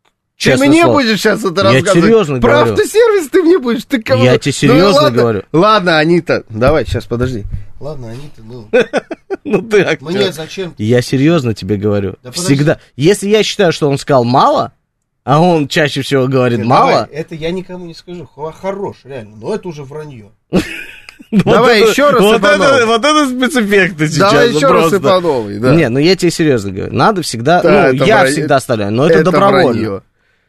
Ты честное мне слово. будешь сейчас это Я рассказывать? серьезно Про говорю. автосервис ты мне будешь? Ты кого? Я тебе серьезно ладно, говорю. Ладно, Анита, давай, сейчас, подожди. Ладно, Анита, ну, Ну, ты актер. мне зачем? Я серьезно тебе говорю. Да подожди. Всегда. Если я считаю, что он сказал мало, а он чаще всего говорит Нет, мало... давай, это я никому не скажу. Хо- Хорош, реально, но это уже вранье. вот Давай это- еще раз, вот Иванов. это, вот это спецэффекты сейчас. Давай ну, еще раз просто. Ипановой, да. Не, ну я тебе серьезно говорю. Надо всегда... Да, ну, это я вранье. всегда оставляю, но это, добровольно. вранье.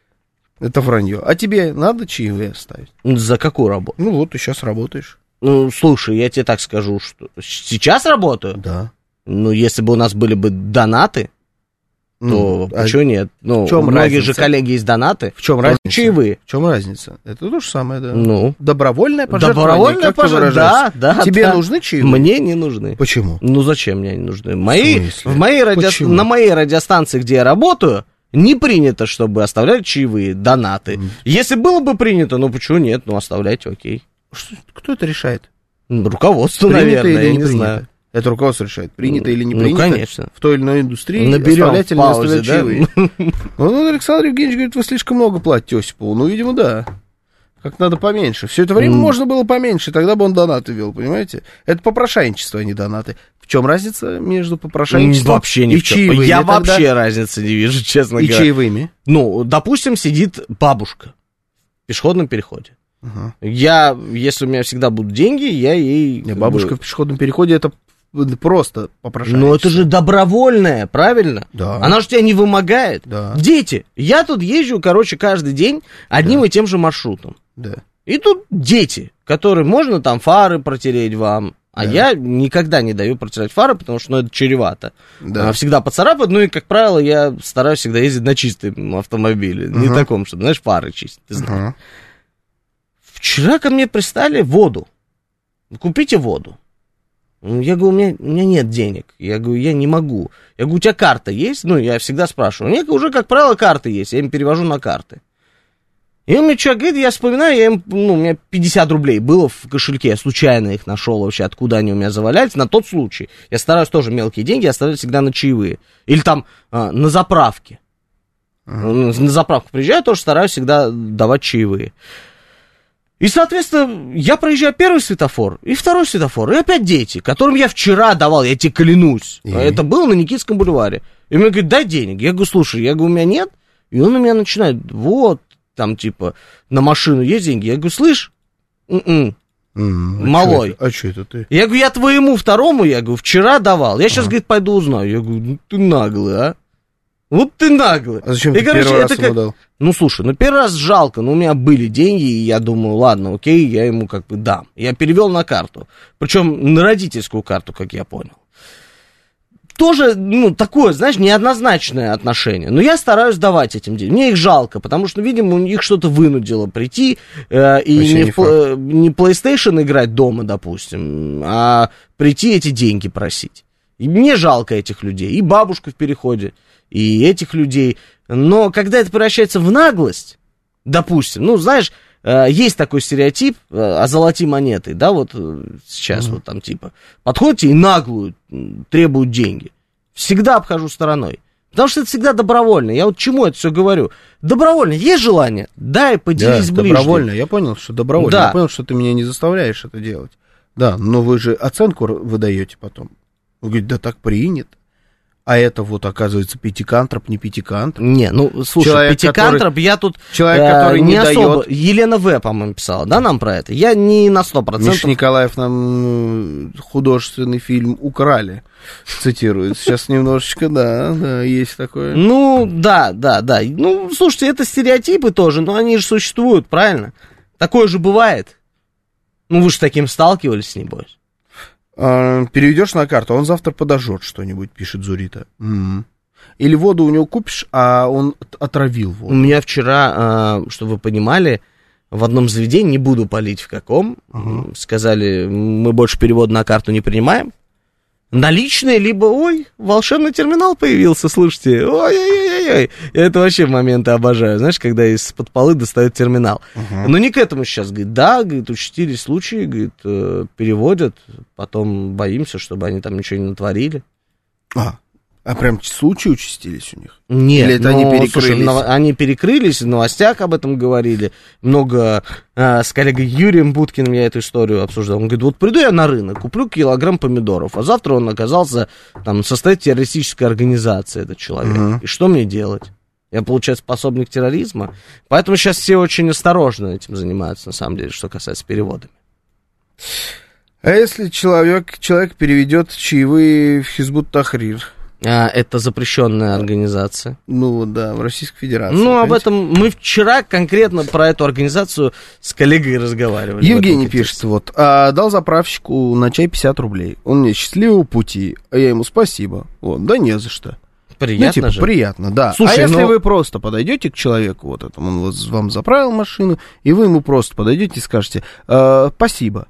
Это вранье. А тебе надо чаевые оставить? Ну, за какую работу? Ну вот, ты сейчас работаешь. Ну, слушай, я тебе так скажу, что сейчас работаю? Да. Ну, если бы у нас были бы донаты, то Ну, а почему нет? Ну, в чем у многих разница? же коллеги есть донаты. В чем тоже разница? Чаевые. В чем разница? Это то же самое, да. Ну. Добровольное пожертвование. Добровольное как ты пожертвование, выражаешься? да, да. Тебе да. нужны чаевые? Мне не нужны. Почему? Ну, зачем мне они нужны? Мои, В смысле? в моей радио... Почему? На моей радиостанции, где я работаю, не принято, чтобы оставляли чаевые, донаты. Mm. Если было бы принято, ну, почему нет? Ну, оставляйте, окей. Что, кто это решает? Руководство, Принято наверное, или я не не принято? знаю. Это руководство решает, принято или не Ну, принято. конечно. В той или иной индустрии Наберем оставлять или не паузе, оставлять да? чаевые. Ну, Александр Евгеньевич говорит, вы слишком много платите Осипову. Ну, видимо, да. Как надо поменьше. Все это время mm. можно было поменьше, тогда бы он донаты вел, понимаете? Это попрошайничество, а не донаты. В чем разница между попрошайничеством вообще ни и в чем. чаевыми? Я тогда? вообще разницы не вижу, честно и говоря. И чаевыми? Ну, допустим, сидит бабушка в пешеходном переходе. Uh-huh. Я, если у меня всегда будут деньги, я ей... Не, бабушка в пешеходном переходе, это просто попрошайничество. Ну, это же добровольное, правильно? Да. Она же тебя не вымогает. Да. Дети. Я тут езжу, короче, каждый день одним да. и тем же маршрутом. Да. И тут дети, которые можно там фары протереть вам, а да. я никогда не даю протирать фары, потому что ну, это чревато. Да. Всегда поцарапают, ну и, как правило, я стараюсь всегда ездить на чистом автомобиле, uh-huh. не таком, чтобы, знаешь, фары чистить. Ты знаешь. Uh-huh. Вчера ко мне пристали воду. Купите воду. Я говорю, у меня, у меня нет денег. Я говорю, я не могу. Я говорю, у тебя карта есть? Ну, я всегда спрашиваю. У меня уже, как правило, карты есть. Я им перевожу на карты. И он мне что говорит, я вспоминаю, я им, ну, у меня пятьдесят рублей было в кошельке. Я случайно их нашел вообще, откуда они у меня завалялись. На тот случай. Я стараюсь тоже мелкие деньги оставлять всегда на чаевые. Или там а, на заправке. Uh-huh. На заправку приезжаю, тоже стараюсь всегда давать чаевые. И, соответственно, я проезжаю первый светофор и второй светофор, и опять дети, которым я вчера давал, я тебе клянусь. И? Это было на Никитском бульваре. И мне говорит, дай денег. Я говорю, слушай, я говорю, у меня нет. И он у меня начинает, вот, там, типа, на машину есть деньги. Я говорю, слышь, м-м, mm, малой. А что это ты? Я говорю, я твоему второму, я говорю, вчера давал. Я сейчас, а. говорит, пойду узнаю. Я говорю, ну ты наглый, а. Вот ты наглый. А зачем и, ты короче, первый раз это ему как... дал? Ну, слушай, ну, первый раз жалко, но у меня были деньги, и я думаю, ладно, окей, я ему как бы дам. Я перевел на карту, причем на родительскую карту, как я понял. Тоже, ну, такое, знаешь, неоднозначное отношение. Но я стараюсь давать этим деньги. Мне их жалко, потому что, видимо, у них что-то вынудило прийти э, и не, не, в, не PlayStation играть дома, допустим, а прийти эти деньги просить. И мне жалко этих людей, и бабушку в переходе, и этих людей. Но когда это превращается в наглость, допустим, ну, знаешь, есть такой стереотип озолоти монетой, да, вот сейчас mm-hmm. вот там типа, подходите и наглую требуют деньги. Всегда обхожу стороной. Потому что это всегда добровольно. Я вот чему это все говорю? Добровольно. Есть желание? Дай, поделись да, ближе. Добровольно. Я понял, что добровольно. Да. Я понял, что ты меня не заставляешь это делать. Да, но вы же оценку выдаете потом. Вы говорите, да так принято. А это вот, оказывается, пятикантроп, не пятикантроп. Не, ну, слушай, человек, пятикантроп, который, я тут человек, который э, не, не особо... дает... Елена В., по-моему, писала, да, нам про это? Я не на сто процентов... Миша Николаев нам художественный фильм «Украли» цитирует. Сейчас немножечко, да, да, есть такое. Ну, да, да, да. Ну, слушайте, это стереотипы тоже, но они же существуют, правильно? Такое же бывает. Ну, вы же с таким сталкивались, небось. Переведешь на карту, он завтра подожжет что-нибудь, пишет Зурита. Mm-hmm. Или воду у него купишь, а он отравил воду. У меня вчера, чтобы вы понимали, в одном заведении, не буду палить в каком, uh-huh. сказали, мы больше перевод на карту не принимаем. Наличные, либо, ой, волшебный терминал появился, слушайте, ой-ой-ой-ой. Я это вообще моменты обожаю, знаешь, когда из-под полы достают терминал. Uh-huh. Но не к этому сейчас, говорит, да, говорит, участились случаи, говорит, э, переводят, потом боимся, чтобы они там ничего не натворили. А, а прям случаи участились у них? Нет, или это но, они перекрылись? Слушай, но, они перекрылись, в новостях об этом говорили. Много э, с коллегой Юрием Буткиным я эту историю обсуждал. Он говорит, вот приду я на рынок, куплю килограмм помидоров, а завтра он оказался, там, состоит террористической организации, этот человек. Uh-huh. И что мне делать? Я, получается, способник терроризма. Поэтому сейчас все очень осторожно этим занимаются, на самом деле, что касается переводами. А если человек, человек переведет чаевые в Хизбут Тахрир? А, это запрещенная организация. Ну да, в Российской Федерации. Ну, понимаете? об этом мы вчера конкретно про эту организацию с коллегой разговаривали. Евгений пишет, вот, а, дал заправщику на чай пятьдесят рублей. Он мне счастливого пути, а я ему спасибо. Вот, да не за что. Приятно ну, типа, же. Приятно, да. Слушай, а если но... вы просто подойдете к человеку, вот этому, он вот вам заправил машину, и вы ему просто подойдете и скажете э, спасибо.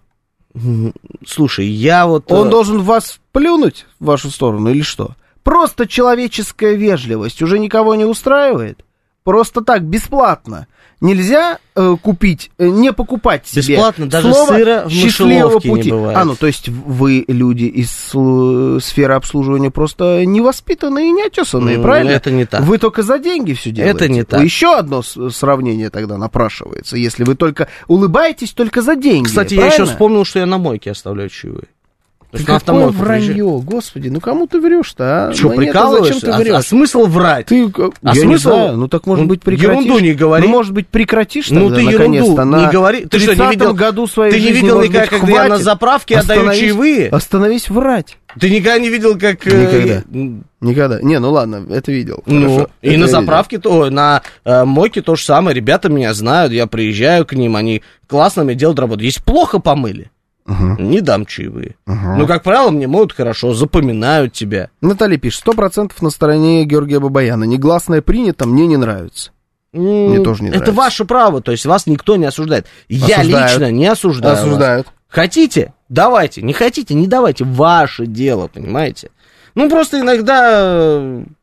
Слушай, я вот... Он должен вас плюнуть в вашу сторону или что? Просто человеческая вежливость уже никого не устраивает? Просто так, бесплатно. Нельзя э, купить, э, не покупать себе бесплатно даже слово сыра в мышеловке не бывает. А, ну, то есть вы, люди из слу- сферы обслуживания, просто невоспитанные и неотесанные, mm, правильно? Это не так. Вы только за деньги все делаете. Это не так. Еще одно сравнение тогда напрашивается, если вы только улыбаетесь только за деньги. Кстати, правильно? я еще вспомнил, что я на мойке оставляю чаевые. Ты какое вранье, господи, ну кому ты врешь-то, а? Что, прикалываешься? Зачем ты врешь? А, а смысл врать? Ты, а я смысл? Не знаю, ну так может ну, быть прекратишь? Ерунду не говори. Ну может быть прекратишь тогда, ну, ты наконец-то, ерунду не говори. Ты что, не видел, году своей ты не жизни, видел может никогда, быть, когда хватит? я на заправке отдаю чаевые? Остановись врать. Ты никогда не видел, как... Никогда. Никогда. Не, ну ладно, это видел. Ну, Хорошо, и это на заправке, то, на э, мойке то же самое. Ребята меня знают, я приезжаю к ним, они классно мне делают работу. Если плохо помыли, Uh-huh. не дам чаевые. Uh-huh. Ну, как правило, мне моют хорошо, запоминают тебя. Наталья пишет, сто процентов на стороне Георгия Бабаяна. Негласное принято, мне не нравится. Mm, мне тоже не нравится. Это ваше право, то есть вас никто не осуждает. Я осуждают. лично не осуждаю Осуждают. вас. Хотите? Давайте. Не хотите? Не давайте. Ваше дело, понимаете? Ну, просто иногда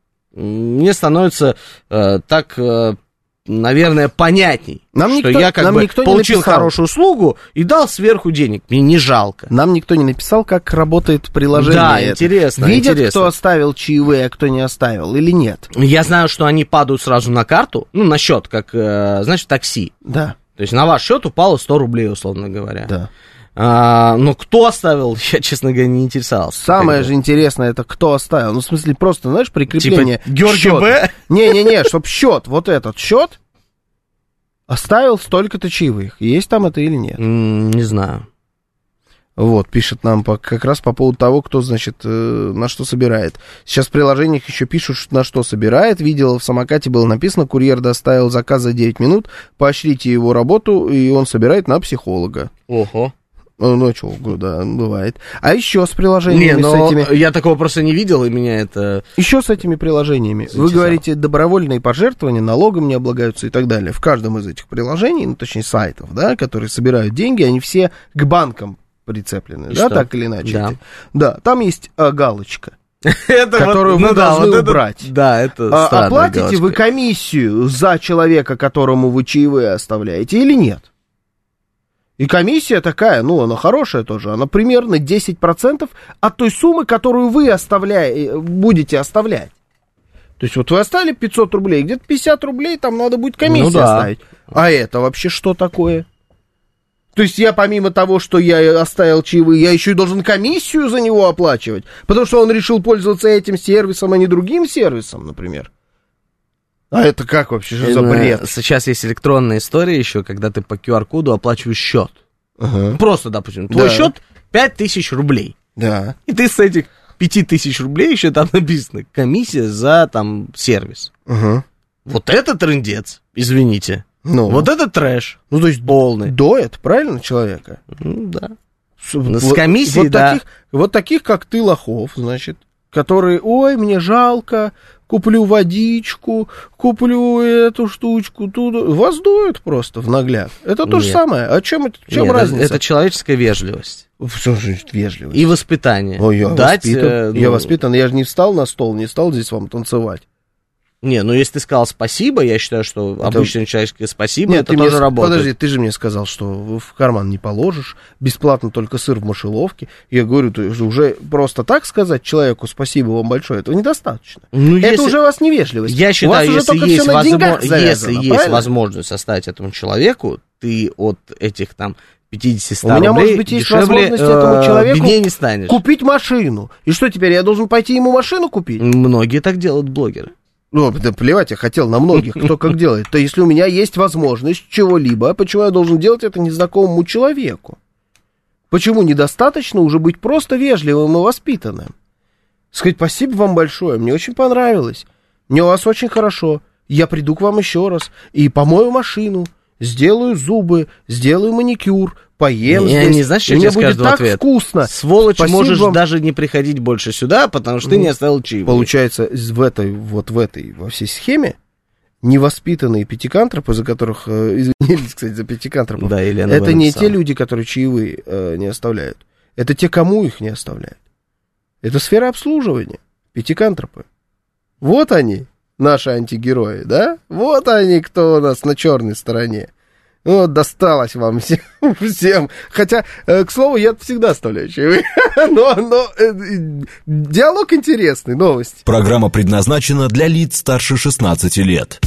мне становится э, так... Э, наверное, понятней, нам что никто, я как нам бы никто получил не написал. хорошую услугу и дал сверху денег. Мне не жалко. Нам никто не написал, как работает приложение. Да, это. интересно. Видят, интересно. кто оставил чаевые, а кто не оставил, или нет? Я знаю, что они падают сразу на карту, ну, на счет, как, знаешь, в такси. Да. То есть на ваш счет упало сто рублей, условно говоря. Да. А, но кто оставил, я, честно говоря, не интересовался. Самое же интересное, это кто оставил. Ну, в смысле, просто, знаешь, прикрепление. Типа Георгий Б? Не-не-не, чтоб счет, вот этот счет, оставил столько-то чаевых. Есть там это или нет? Mm, не знаю. Вот, пишет нам по, как раз по поводу того, кто, значит, э, на что собирает. Сейчас в приложениях еще пишут, на что собирает. Видел, в самокате было написано, курьер доставил заказ за девять минут, поощрите его работу, и он собирает на психолога. Ого. Ну, ну что, да, бывает. А еще с приложениями, не, но с этими... я такого просто не видел, и меня это... Еще с этими приложениями. Вы говорите, добровольные пожертвования, налогом не облагаются и так далее. В каждом из этих приложений, ну, точнее, сайтов, да, которые собирают деньги, они все к банкам прицеплены, и да, что? Так или иначе. Да, да, там есть а, галочка, это которую вот, вы ну, должны да, вот убрать. Это, да, это а, странная оплатите галочка. вы комиссию за человека, которому вы чаевые оставляете, или нет? И комиссия такая, ну, она хорошая тоже, она примерно десять процентов от той суммы, которую вы оставляете, будете оставлять. То есть вот вы оставили пятьсот рублей, где-то пятьдесят рублей там надо будет комиссию ну, да. оставить. А это вообще что такое? То есть я помимо того, что я оставил чаевые, я еще и должен комиссию за него оплачивать, потому что он решил пользоваться этим сервисом, а не другим сервисом, например. А это как вообще, что за бред? Сейчас есть электронная история еще, когда ты по ку ар-коду оплачиваешь счет. Ага. Просто, допустим, твой да. счет пять тысяч рублей. Да. И ты с этих пять тысяч рублей еще там написано комиссия за там сервис. Ага. Вот это трындец, извините. Ну. Вот это трэш. Ну, то есть полный. Доет, правильно, человека? Ну, да. С, С вот, комиссией, вот да. Таких, вот таких, как ты, лохов, значит, которые, ой, мне жалко, куплю водичку, куплю эту штучку, туда. Вас дуют просто в нагляк. Это то же самое. А чем, это, чем Нет, разница? Это человеческая вежливость. Что значит вежливость? И воспитание. Ой, я Дать, воспитан. э, ну... Я воспитан. Я же не встал на стол, не стал здесь вам танцевать. Не, ну если ты сказал спасибо, я считаю, что это... обычное человеческое спасибо, Нет, это ты тоже мне... работает. Подожди, ты же мне сказал, что в карман не положишь, бесплатно только сыр в мышеловке. Я говорю, ты же уже просто так сказать человеку спасибо вам большое, этого недостаточно. Ну, это если... уже у вас не вежливость. Я считаю, у вас если, уже есть, возможно... завязано, если есть правильно? возможность оставить этому человеку, ты от этих там пятьдесят-ста рублей, у меня, рублей может быть, есть дешевле, возможность этому человеку беднее не станешь. Купить машину. И что теперь, я должен пойти ему машину купить? Многие так делают блогеры. Ну, да плевать, я хотел на многих, кто как делает. То если у меня есть возможность чего-либо, почему я должен делать это незнакомому человеку? Почему недостаточно уже быть просто вежливым и воспитанным? Сказать, спасибо вам большое, мне очень понравилось. Мне у вас очень хорошо. Я приду к вам еще раз и помою машину, сделаю зубы, сделаю маникюр, поем не, здесь. Не, знаешь, что и тебе мне будет так ответ? вкусно. Сволочь, Спасибо можешь вам. даже не приходить больше сюда, потому что ты не оставил чаевые. Получается, в этой, вот в этой, во всей схеме, невоспитанные пятикантропы, за которых, э, извинились, кстати, за пятикантропов, да, Елена это не написала. те люди, которые чаевые э, не оставляют. Это те, кому их не оставляют. Это сфера обслуживания. Пятикантропы. Вот они, наши антигерои, да? Вот они, кто у нас на черной стороне. Вот, досталось вам всем. всем. Хотя, э, к слову, я всегда оставляю чаевые. но но э, диалог интересный, новость. Программа предназначена для лиц старше шестнадцати лет.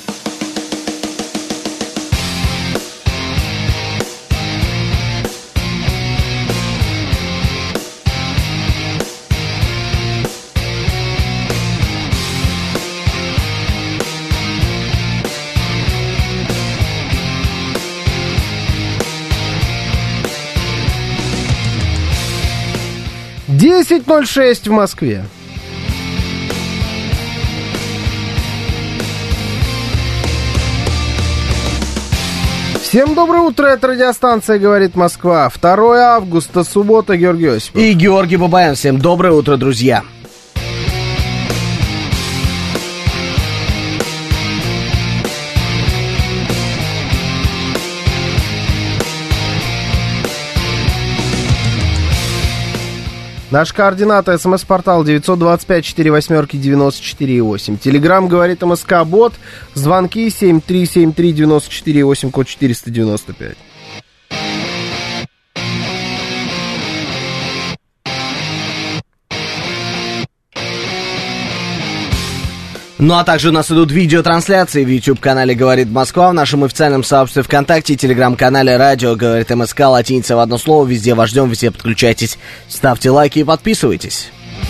десять ноль шесть в Москве. Всем доброе утро, это радиостанция «Говорит Москва». второе августа, суббота, Георгий Осипов. И Георгий Бабаян. Всем доброе утро, друзья. Наш координаты: смс-портал девятьсот двадцать пять сорок восемь девяносто четыре восемь. Телеграм «Говорит МСК» бот. Звонки семь три семь три девяносто четыре восемь, код четыреста девяносто пять. Ну а также у нас идут видеотрансляции в YouTube-канале «Говорит Москва», в нашем официальном сообществе ВКонтакте и телеграм-канале «Радио Говорит МСК», латиница в одно слово, везде вас ждем, везде подключайтесь, ставьте лайки и подписывайтесь.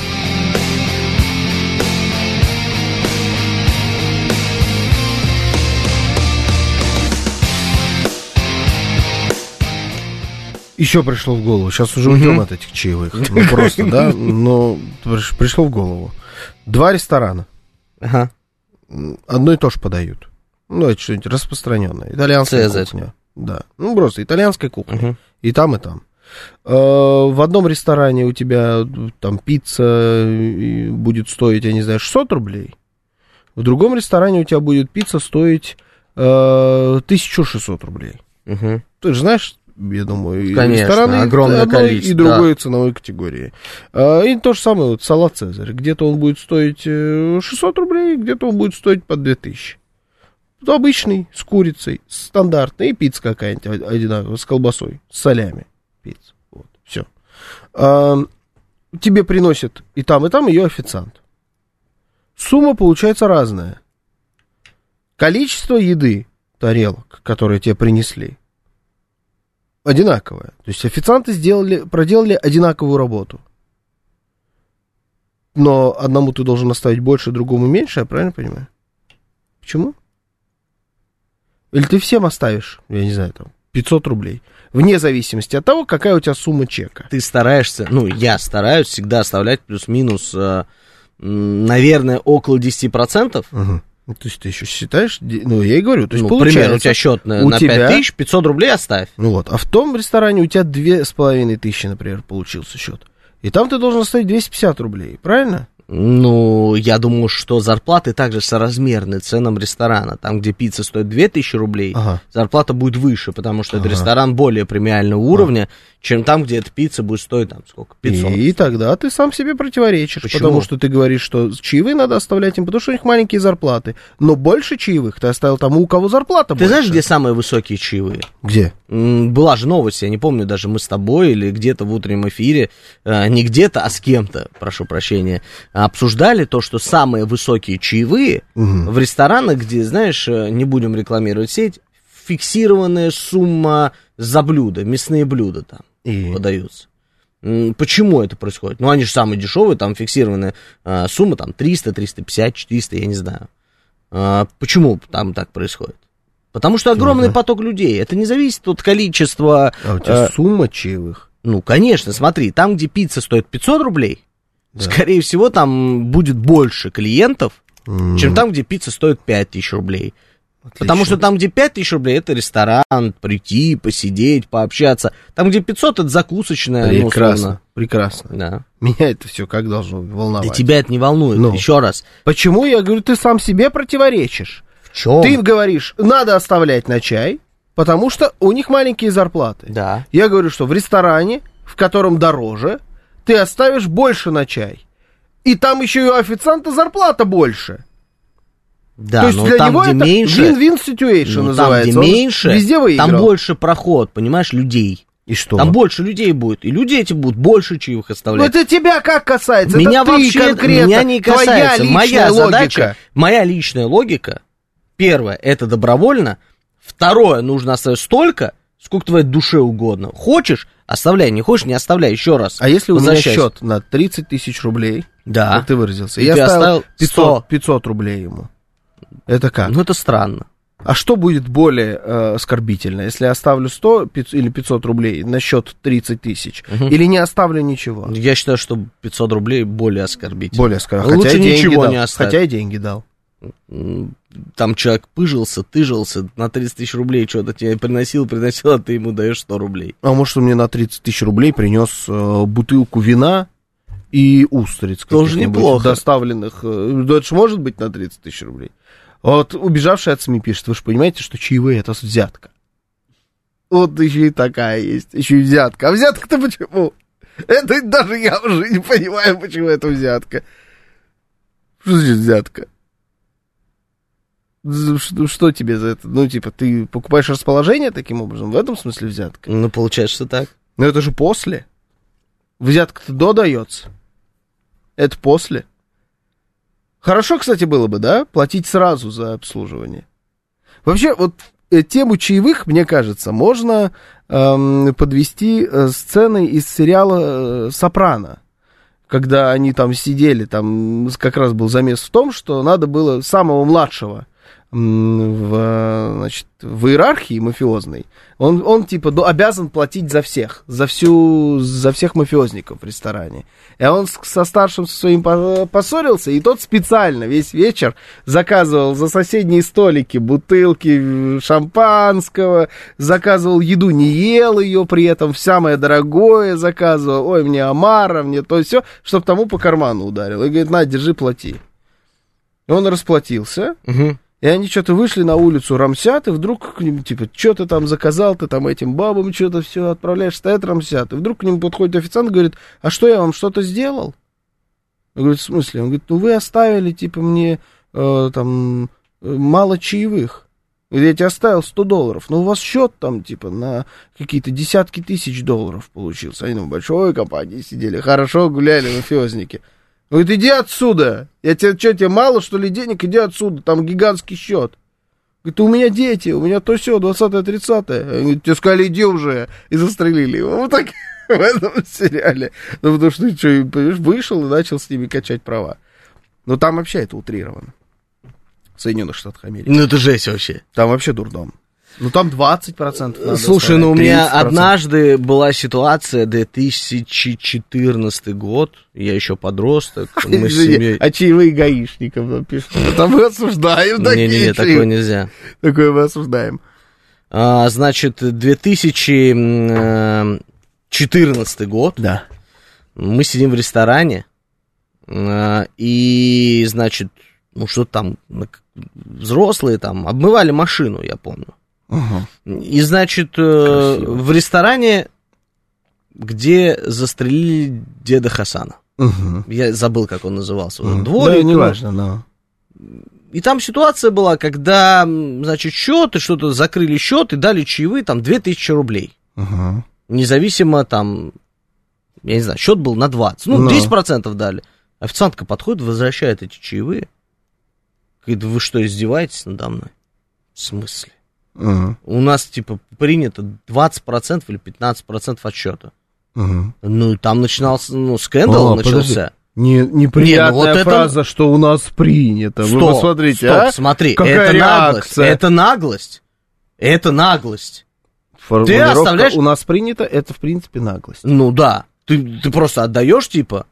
Еще пришло в голову, сейчас уже уйдем от этих чаевых, ну просто, да, но пришло в голову. Два ресторана. Ага. Одно и то же подают. Ну, это что-нибудь распространенное. Итальянская Цезарь. кухня. Да. Ну, просто итальянская кухня. Угу. И там, и там. В одном ресторане у тебя там пицца будет стоить, я не знаю, шестьсот рублей. В другом ресторане у тебя будет пицца стоить тысяча шестьсот рублей. Угу. Ты же знаешь, я думаю, конечно, рестораны огромное одной количество, и другой да. ценовой категории. И то же самое, вот салат «Цезарь». Где-то он будет стоить шестьсот рублей, где-то он будет стоить по две тысячи. Обычный, с курицей, стандартный, и пицца какая-нибудь одинаковая, с колбасой, с солями. Пицца. Вот, все. А, тебе приносят и там, и там ее официант. Сумма получается разная. Количество еды, тарелок, которые тебе принесли, одинаковое. То есть официанты сделали, проделали одинаковую работу. Но одному ты должен оставить больше, другому меньше, я правильно понимаю? Почему? Или ты всем оставишь, я не знаю, там, пятьсот рублей, вне зависимости от того, какая у тебя сумма чека. Ты стараешься, ну, я стараюсь всегда оставлять плюс-минус, э, наверное, около десять процентов. Угу. То есть ты еще считаешь, ну, я и говорю, то есть ну, получается... пример, у тебя счет на, у на тебя... пять тысяч, пятьсот рублей оставь. Ну вот, а в том ресторане у тебя две с половиной тысячи, например, получился счет. И там ты должен оставить двести пятьдесят рублей, правильно? Ну, я думаю, что зарплаты также соразмерны ценам ресторана. Там, где пицца стоит две тысячи рублей, ага. зарплата будет выше, потому что ага. это ресторан более премиального уровня, ага. чем там, где эта пицца будет стоить, там, сколько, пятьсот. И, и тогда ты сам себе противоречишь, Почему? Потому что ты говоришь, что чаевые надо оставлять им, потому что у них маленькие зарплаты. Но больше чаевых ты оставил тому, у кого зарплата ты больше. Ты знаешь, где самые высокие чаевые? Где? Была же новость, я не помню, даже мы с тобой или где-то в утреннем эфире, не где-то, а с кем-то, прошу прощения, обсуждали то, что самые высокие чаевые угу. в ресторанах, где, знаешь, не будем рекламировать сеть, фиксированная сумма за блюдо, мясные блюда там и? подаются. Почему это происходит? Ну, они же самые дешевые, там фиксированная а, сумма, там триста, триста пятьдесят, четыреста, я не знаю. А, почему там так происходит? Потому что огромный угу. поток людей, это не зависит от количества... А у тебя а, сумма чаевых? Ну, конечно, смотри, там, где пицца стоит пятьсот рублей, Да. Скорее всего, там будет больше клиентов, mm. чем там, где пицца стоит пять тысяч рублей. Отлично. Потому что там, где пять тысяч рублей, это ресторан, прийти, посидеть, пообщаться. Там, где пятьсот, это закусочная. Прекрасно, ну, прекрасно. Да. Меня это все как должно волновать? Да тебя это не волнует, ну. Еще раз. Почему? Я говорю, ты сам себе противоречишь. В чем? Ты говоришь, надо оставлять на чай, потому что у них маленькие зарплаты. Да. Я говорю, что в ресторане, в котором дороже, ты оставишь больше на чай. И там еще и у официанта зарплата больше. Да, то есть но для там, него где это меньше, win-win situation ну, называется. Там, где меньше, везде выиграл. Там больше проход, понимаешь, людей. И что? Там больше людей будет, и люди эти будут больше чаевых оставлять. Ну это тебя как касается? Меня это вообще ты конкретно, меня не касается. Твоя моя логика. задача, моя личная логика, первое, это добровольно. Второе, нужно оставить столько, сколько твоей душе угодно. Хочешь, оставляй, не хочешь, не оставляй. Еще раз. А если у меня счет на тридцать тысяч рублей, да. как ты выразился, и я ты оставил оставил пятьсот, пятьсот рублей ему. Это как? Ну, это странно. А что будет более э, оскорбительно, если я оставлю сто пятьсот, или пятьсот рублей на счет тридцать тысяч, угу. или не оставлю ничего? Я считаю, что пятьсот рублей более оскорбительно. Более оскорбительно. Лучше ничего дал. не оставить. Хотя и деньги дал. Там человек пыжился, тыжился, на тридцать тысяч рублей что-то тебе приносил, приносил, а ты ему даешь сто рублей. А может, он мне на тридцать тысяч рублей принес э, бутылку вина и устриц. Тоже неплохо. Доставленных. Э, это же может быть на тридцать тысяч рублей. Вот убежавший от СМИ пишет, вы же понимаете, что чаевые это взятка. Вот еще и такая есть, еще и взятка. А взятка-то почему? Это даже я уже не понимаю, почему это взятка. Что значит взятка? Что, что тебе за это? Ну, типа, ты покупаешь расположение таким образом? В этом смысле взятка? Ну, получается, что так. Но это же после. Взятка-то до дается. Это после. Хорошо, кстати, было бы, да, платить сразу за обслуживание. Вообще, вот э, тему чаевых, мне кажется, можно эм, подвести э, сценой из сериала э, «Сопрано». Когда они там сидели, там как раз был замес в том, что надо было самого младшего в, значит, в иерархии мафиозной, он, он типа обязан платить за всех, за всю, за всех мафиозников в ресторане. И он со старшим со своим поссорился, и тот специально весь вечер заказывал за соседние столики бутылки шампанского, заказывал еду, не ел ее при этом, самое дорогое заказывал, ой, мне омара, мне то и все, чтобы тому по карману ударил. И говорит, на, держи, плати. И он расплатился. Угу. И они что-то вышли на улицу, рамсят, и вдруг к ним, типа, что ты там заказал, ты там этим бабам что-то все отправляешь, стоят, рамсят. И вдруг к ним подходит официант и говорит, а что, я вам что-то сделал? Он говорит, в смысле? Он говорит, ну вы оставили, типа, мне э, там мало чаевых. Я тебе оставил сто долларов, но у вас счет там, типа, на какие-то десятки тысяч долларов получился. Они в большой компании сидели, хорошо гуляли мафиозники. Он говорит, иди отсюда. Я тебе, что, тебе мало, что ли, денег? Иди отсюда, там гигантский счет. Говорит, у меня дети, у меня то все, двадцатое-тридцатое. Говорит, тебе сказали, иди уже. И застрелили его. Вот так в этом сериале. Ну, потому что, что, понимаешь, вышел и начал с ними качать права. Но там вообще это утрировано. В Соединенных Штатах Америки. Ну, это жесть вообще. Там вообще дурдом. Ну, там двадцать процентов надо Слушай, ну у меня тридцать процентов. Однажды была ситуация, две тысячи четырнадцатый год, я еще подросток, мы с семьей... А чаевые гаишников нам пишут. Там мы осуждаем такие. Не-не-не, такое нельзя. Такое мы осуждаем. А, значит, две тысячи четырнадцатый год, да. Мы сидим в ресторане, и, значит, ну что там, взрослые там обмывали машину, я помню. Угу. И, значит, Красиво. В ресторане, где застрелили деда Хасана. Угу. Я забыл, как он назывался. Угу. Дворик. Да, неважно, но... И там ситуация была, когда, значит, счет, и что-то закрыли счет, и дали чаевые, там, две тысячи рублей. Угу. Независимо, там, я не знаю, счет был на двадцать. Ну, но. десять процентов дали. Официантка подходит, возвращает эти чаевые. Говорит, вы что, издеваетесь надо мной? В смысле? Uh-huh. У нас, типа, принято двадцать процентов или пятнадцать процентов от счета. Uh-huh. Ну, и там начинался, ну, скандал О, начался. Не, неприятная Не, ну, вот фраза, это... что у нас принято. Стоп, Вы посмотрите, стоп, а? смотри, Какая это реакция? наглость. Это наглость. Это наглость. Ты оставляешь... У нас принято, это, в принципе, наглость. Ну, да. Ты, ты просто отдаешь, типа,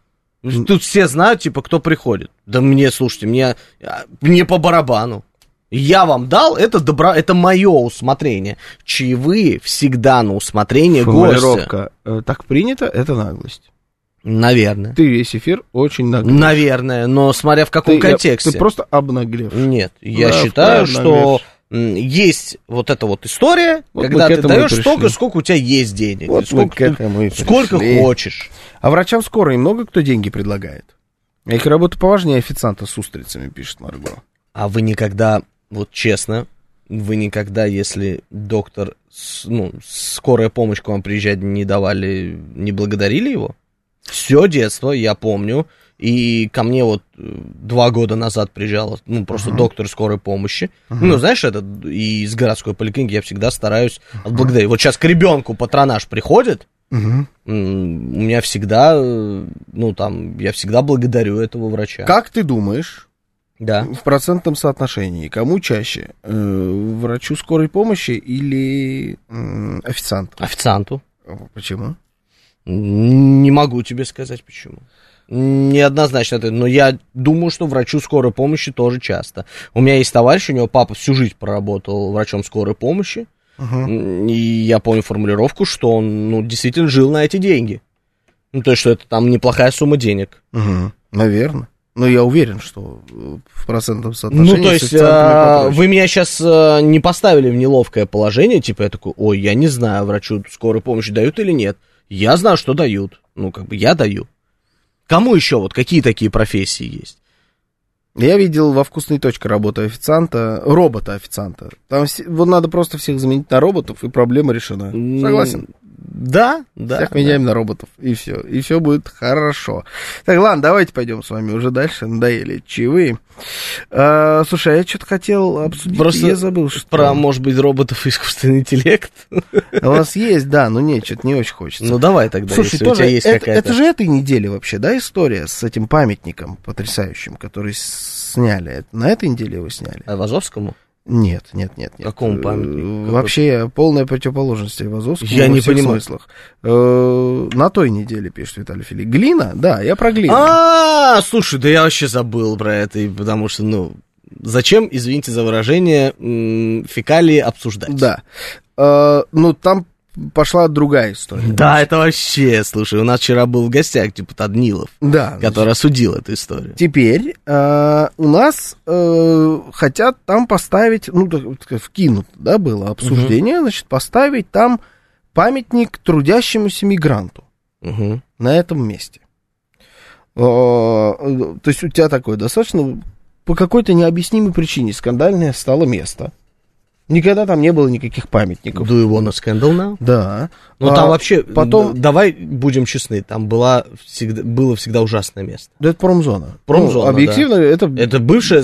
Тут все знают, типа, кто приходит. Да мне, слушайте, мне, мне по барабану. Я вам дал, это добро, это мое усмотрение. Чаевые всегда на усмотрение гостя. Формулировка «так принято» — это наглость. Наверное. Ты весь эфир очень наглеешь. Наверное, но смотря в каком ты, контексте. Ты просто обнаглев. Нет, я да, считаю, что есть вот эта вот история, вот когда ты даешь столько, сколько у тебя есть денег. Вот сколько, к этому и сколько хочешь. А врачам скорой много кто деньги предлагает? Их работа поважнее официанта с устрицами, пишет Марго. А вы никогда, вот честно, вы никогда, если доктор, ну, скорая помощь к вам приезжать не давали, не благодарили его? Все детство, я помню, и ко мне вот два года назад приезжал, ну, просто uh-huh. доктор скорой помощи. Uh-huh. Ну, знаешь, это и из городской поликлиники я всегда стараюсь uh-huh. отблагодарить. Вот сейчас к ребенку патронаж приходит, uh-huh. у меня всегда, ну, там, я всегда благодарю этого врача. Как ты думаешь, да. в процентном соотношении, кому чаще, э, врачу скорой помощи или э, официанту? Официанту. Почему? Не могу тебе сказать, почему. Неоднозначно это, но я думаю, что врачу скорой помощи тоже часто. У меня есть товарищ, у него папа всю жизнь проработал врачом скорой помощи, uh-huh. и я помню формулировку, что он, ну, действительно жил на эти деньги. Ну, то есть, что это там неплохая сумма денег. Uh-huh. Наверное. Но я уверен, что в процентном соотношении... Ну, то есть, а, вы меня сейчас а, не поставили в неловкое положение, типа я такой, ой, я не знаю, врачу скорой помощи дают или нет. Я знаю, что дают. Ну, как бы я даю. Кому еще вот какие такие профессии есть? Я видел во «Вкусной точке» работу официанта, робота-официанта. Там вот надо просто всех заменить на роботов, и проблема решена. Согласен? Да, да. Всех меняем да. на роботов, и все. И все будет хорошо. Так, ладно, давайте пойдем с вами уже дальше. Надоели чаевые. А, слушай, а я что-то хотел обсудить, просто я забыл, что... Про, может быть, роботов и искусственный интеллект. У нас есть, да, но нет, что-то не очень хочется. Ну, давай тогда, слушай, если тоже, у тебя есть это, какая-то... это же этой недели вообще, да, история с этим памятником потрясающим, который сняли. На этой неделе его сняли? А Вазовскому? Нет, нет, нет, нет. Какому памятнику? Вообще полная противоположность Айвазовскому. Я не понимаю. Смыслах. На той неделе, пишет Виталий Фили. Глина? Да, я про глину. А, слушай, да я вообще забыл про это, потому что, ну, зачем, извините за выражение, фекалии обсуждать? Да. Ну, там пошла другая история. Да, это вообще, слушай, у нас вчера был в гостях депутат Нилов, да, который осудил эту историю. Теперь э, у нас э, хотят там поставить, ну, вкинут, да, было обсуждение, угу. значит, поставить там памятник трудящемуся мигранту угу. на этом месте. Э, то есть у тебя такое достаточно, по какой-то необъяснимой причине скандальное стало место. Никогда там не было никаких памятников. Do you wanna scandal now? Да. Ну, а, там вообще, потом... давай будем честны, там была всегда, было всегда ужасное место. Да это промзона. Промзона, ну, объективно, да. это... Это бывшая,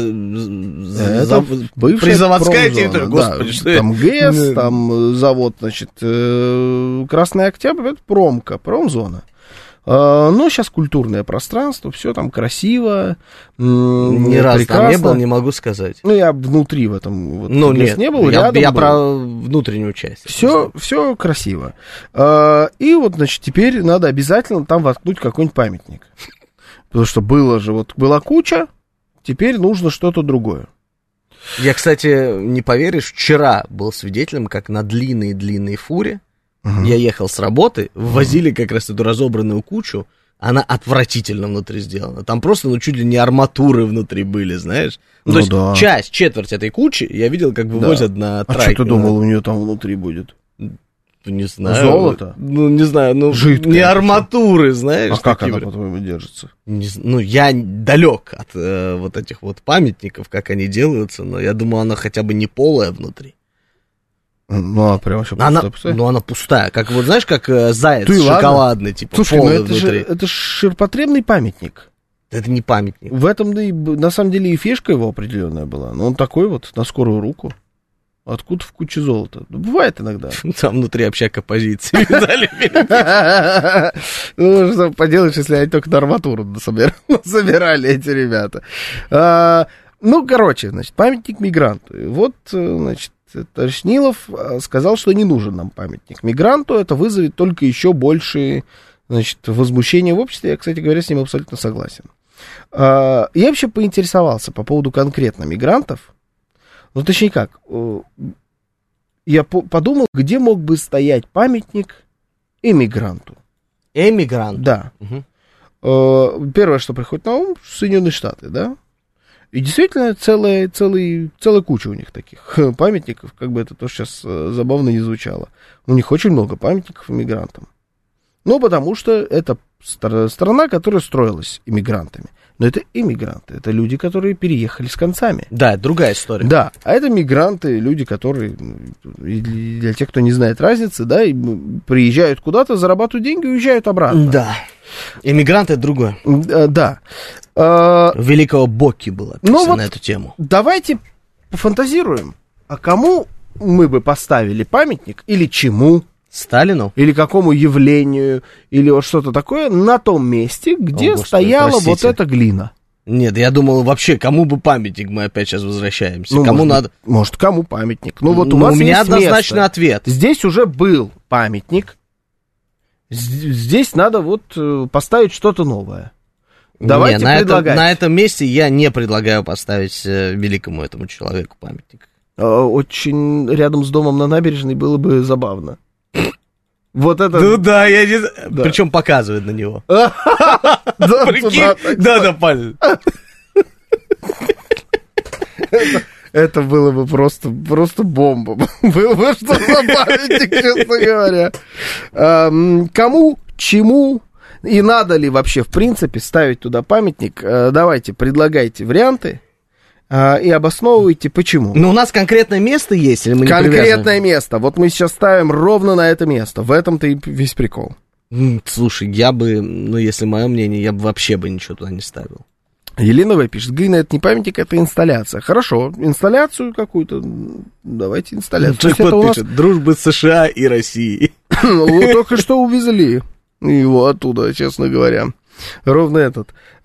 это за... бывшая призаводская территория, господи, да, что там ГЭС, там завод, значит, Красный Октябрь, это промка, промзона. Но сейчас культурное пространство, все там красиво, ни разу там не был, не могу сказать. Ну, я внутри в этом вот, ну, нет, не был, я, рядом я был. про внутреннюю часть. Все, все красиво. И вот, значит, теперь надо обязательно там воткнуть какой-нибудь памятник. Потому что было же, вот была куча, теперь нужно что-то другое. Я, кстати, не поверишь, вчера был свидетелем, как на длинной-длинной фуре Uh-huh. я ехал с работы, ввозили как раз эту разобранную кучу, она отвратительно внутри сделана. Там просто, ну, чуть ли не арматуры внутри были, знаешь. Ну, ну, то да. есть часть, четверть этой кучи я видел, как вывозят да. на трайк. А что ты думал, у нее там внутри будет? Не знаю. Золото? Ну, не знаю, ну, жидкое, не арматуры, знаешь. А как она, по-твоему, держится? Не, ну, я далек от э, вот этих вот памятников, как они делаются, но я думаю, она хотя бы не полая внутри. Ну, она прям вообще она, пустая. Ну, она пустая. Как вот, знаешь, как э, заяц Ты шоколадный, ладно? типа, слушай, полый ну это внутри. Же, это же ширпотребный памятник. Это не памятник. В этом, да и, на самом деле, и фишка его определенная была. Но он такой вот, на скорую руку. Откуда в куче золота? Бывает иногда. Там внутри общак оппозиции. Ну, что поделаешь, если они только на арматуру собирали, эти ребята. Ну, короче, значит, памятник мигранту. Вот, значит, товарищ Нилов сказал, что не нужен нам памятник мигранту, это вызовет только еще большие значит, возмущение в обществе. Я, кстати говоря, с ним абсолютно согласен. Я вообще поинтересовался по поводу конкретно мигрантов. Ну, точнее как, я подумал, где мог бы стоять памятник эмигранту. Эмигрант? Да. Угу. Первое, что приходит на ум, Соединенные Штаты, да. И действительно, целая, целый, целая куча у них таких памятников, как бы это тоже сейчас забавно не звучало. У них очень много памятников иммигрантам. Ну, потому что это страна, которая строилась иммигрантами. Но это иммигранты, это люди, которые переехали с концами. Да, это другая история. Да, а это мигранты, люди, которые, для тех, кто не знает разницы, да, и приезжают куда-то, зарабатывают деньги и уезжают обратно. Да, иммигранты — это другое. Да. У великого Бокки было написано ну, вот на эту тему. Давайте пофантазируем, а кому мы бы поставили памятник или чему? Сталину? Или какому явлению, или вот что-то такое на том месте, где О, Господи, стояла простите. Вот эта глина. Нет, я думал, вообще, кому бы памятник, мы опять сейчас возвращаемся. Ну, кому может, надо... Может, кому памятник. Ну, вот ну, у нас у меня есть однозначный место. Ответ. Здесь уже был памятник. Здесь надо вот поставить что-то новое. Давайте не, на предлагать. Это, на этом месте я не предлагаю поставить э, великому этому человеку памятник. Очень рядом с домом на набережной было бы забавно. Вот это... Ну да, я не знаю. Да. Причем показывает на него. Да, да, палец. Это было бы просто, просто бомба. Было бы что за памятник, честно говоря. Кому, чему и надо ли вообще, в принципе, ставить туда памятник? Давайте, предлагайте варианты. И обосновывайте, почему. Но у нас конкретное место есть, или мы не Конкретное привязаны? место. Вот мы сейчас ставим ровно на это место. В этом-то и весь прикол. Слушай, я бы, ну, если мое мнение, я бы вообще бы ничего туда не ставил. Еленова пишет, глина — это не памятник, это инсталляция. Хорошо, инсталляцию какую-то, давайте инсталляцию. Ну, вот пишет, нас... дружбы США и России. Ну, только что увезли его оттуда, честно говоря. Ровно этот.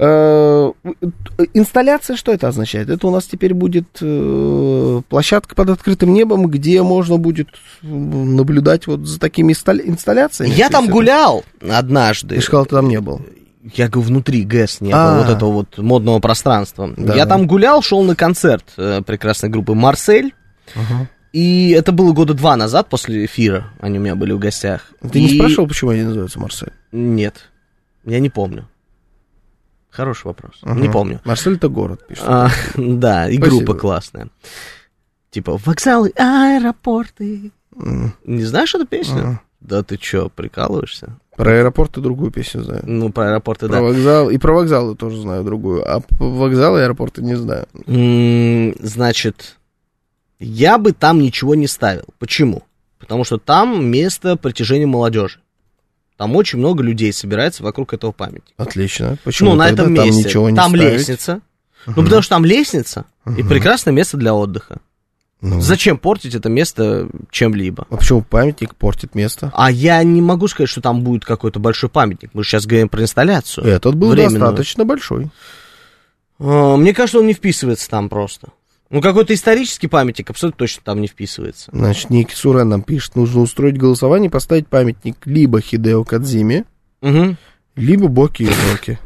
Инсталляция, что это означает? Это у нас теперь будет площадка под открытым небом, где можно будет наблюдать вот за такими инсталляциями. Я там гулял однажды. Ты сказал, ты там не был. Я говорю, внутри ГЭС не было вот этого вот модного пространства. Да. Я там гулял, шел на концерт прекрасной группы «Марсель». Ага. И это было года два назад после эфира. Они у меня были в гостях. Ты и... не спрашивал, почему они называются «Марсель»? Нет. Я не помню. Хороший вопрос. Uh-huh. Не помню. Марсель — это город, пишет. А, да, и Спасибо. группа классная. Типа вокзалы, аэропорты. Uh-huh. Не знаешь эту песню? Uh-huh. Да ты чё, прикалываешься? Про аэропорты другую песню знаю. Ну, про аэропорты, про да. Вокзал, и про вокзалы тоже знаю другую. А вокзалы и аэропорты не знаю. М-м, значит, я бы там ничего не ставил. Почему? Потому что там место притяжения молодежи. Там очень много людей собирается вокруг этого памятника. Отлично. Почему ну, на этом месте? Там ничего не Там ставить? лестница. Uh-huh. Ну, потому что там лестница uh-huh. и прекрасное место для отдыха. Ну. Зачем портить это место чем-либо? А почему памятник портит место? А я не могу сказать, что там будет какой-то большой памятник. Мы же сейчас говорим про инсталляцию. Этот был временную. Достаточно большой. А, мне кажется, он не вписывается там просто. Ну, какой-то исторический памятник абсолютно точно там не вписывается. Значит, Ники Сурен нам пишет, нужно устроить голосование, поставить памятник либо Хидео Кодзиме, угу. либо Боки и Жоки.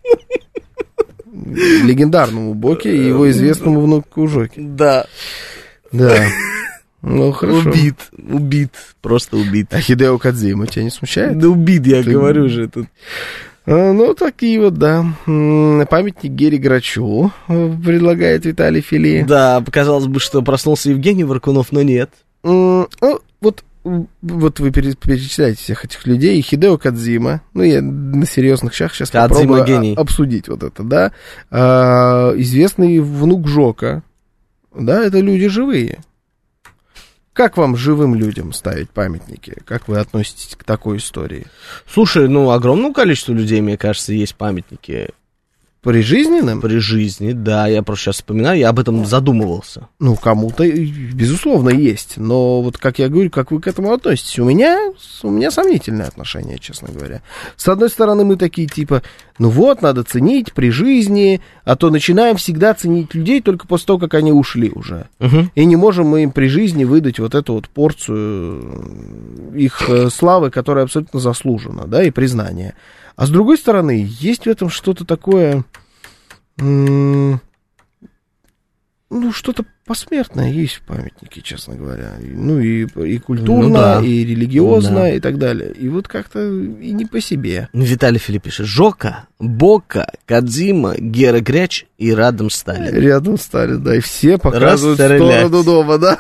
Легендарному Боки и его известному внуку Жоки. Да. Да. Ну, хорошо. Убит, убит, просто убит. А Хидео Кодзима тебя не смущает? Да убит, я говорю же. Тут... А, ну, такие вот, да. Памятник Гере Грачу предлагает Виталий Фили. Да, показалось бы, что проснулся Евгений Варкунов, но нет. Ну, вот, вот вы перечисляете всех этих людей. Хидео Кодзима. Ну, я на серьезных щах сейчас Кодзима попробую гений. обсудить вот это, да. А, известный внук Жока. Да, это люди живые. Как вам, живым людям, ставить памятники? Как вы относитесь к такой истории? Слушай, ну, огромному количеству людей, мне кажется, есть памятники. Прижизненным? При жизни, да, я просто сейчас вспоминаю, я об этом задумывался. Ну, кому-то, безусловно, есть. Но вот, как я говорю, как вы к этому относитесь? У меня, у меня сомнительное отношение, честно говоря. С одной стороны, мы такие, типа, ну вот, надо ценить при жизни, а то начинаем всегда ценить людей только после того, как они ушли уже. Угу. И не можем мы им при жизни выдать вот эту вот порцию их славы, которая абсолютно заслужена, да, и признания. А с другой стороны, есть в этом что-то такое, м- ну, что-то посмертное есть в памятнике, честно говоря. Ну, и, и культурно, ну, да. и религиозно, да. и так далее. И вот как-то и не по себе. Виталий Филипп пишет: Жока, Бока, Кодзима, Гера Гряч и Радом Сталин. Рядом Сталин, да, и все показывают в Расстрелять. сторону дома, да?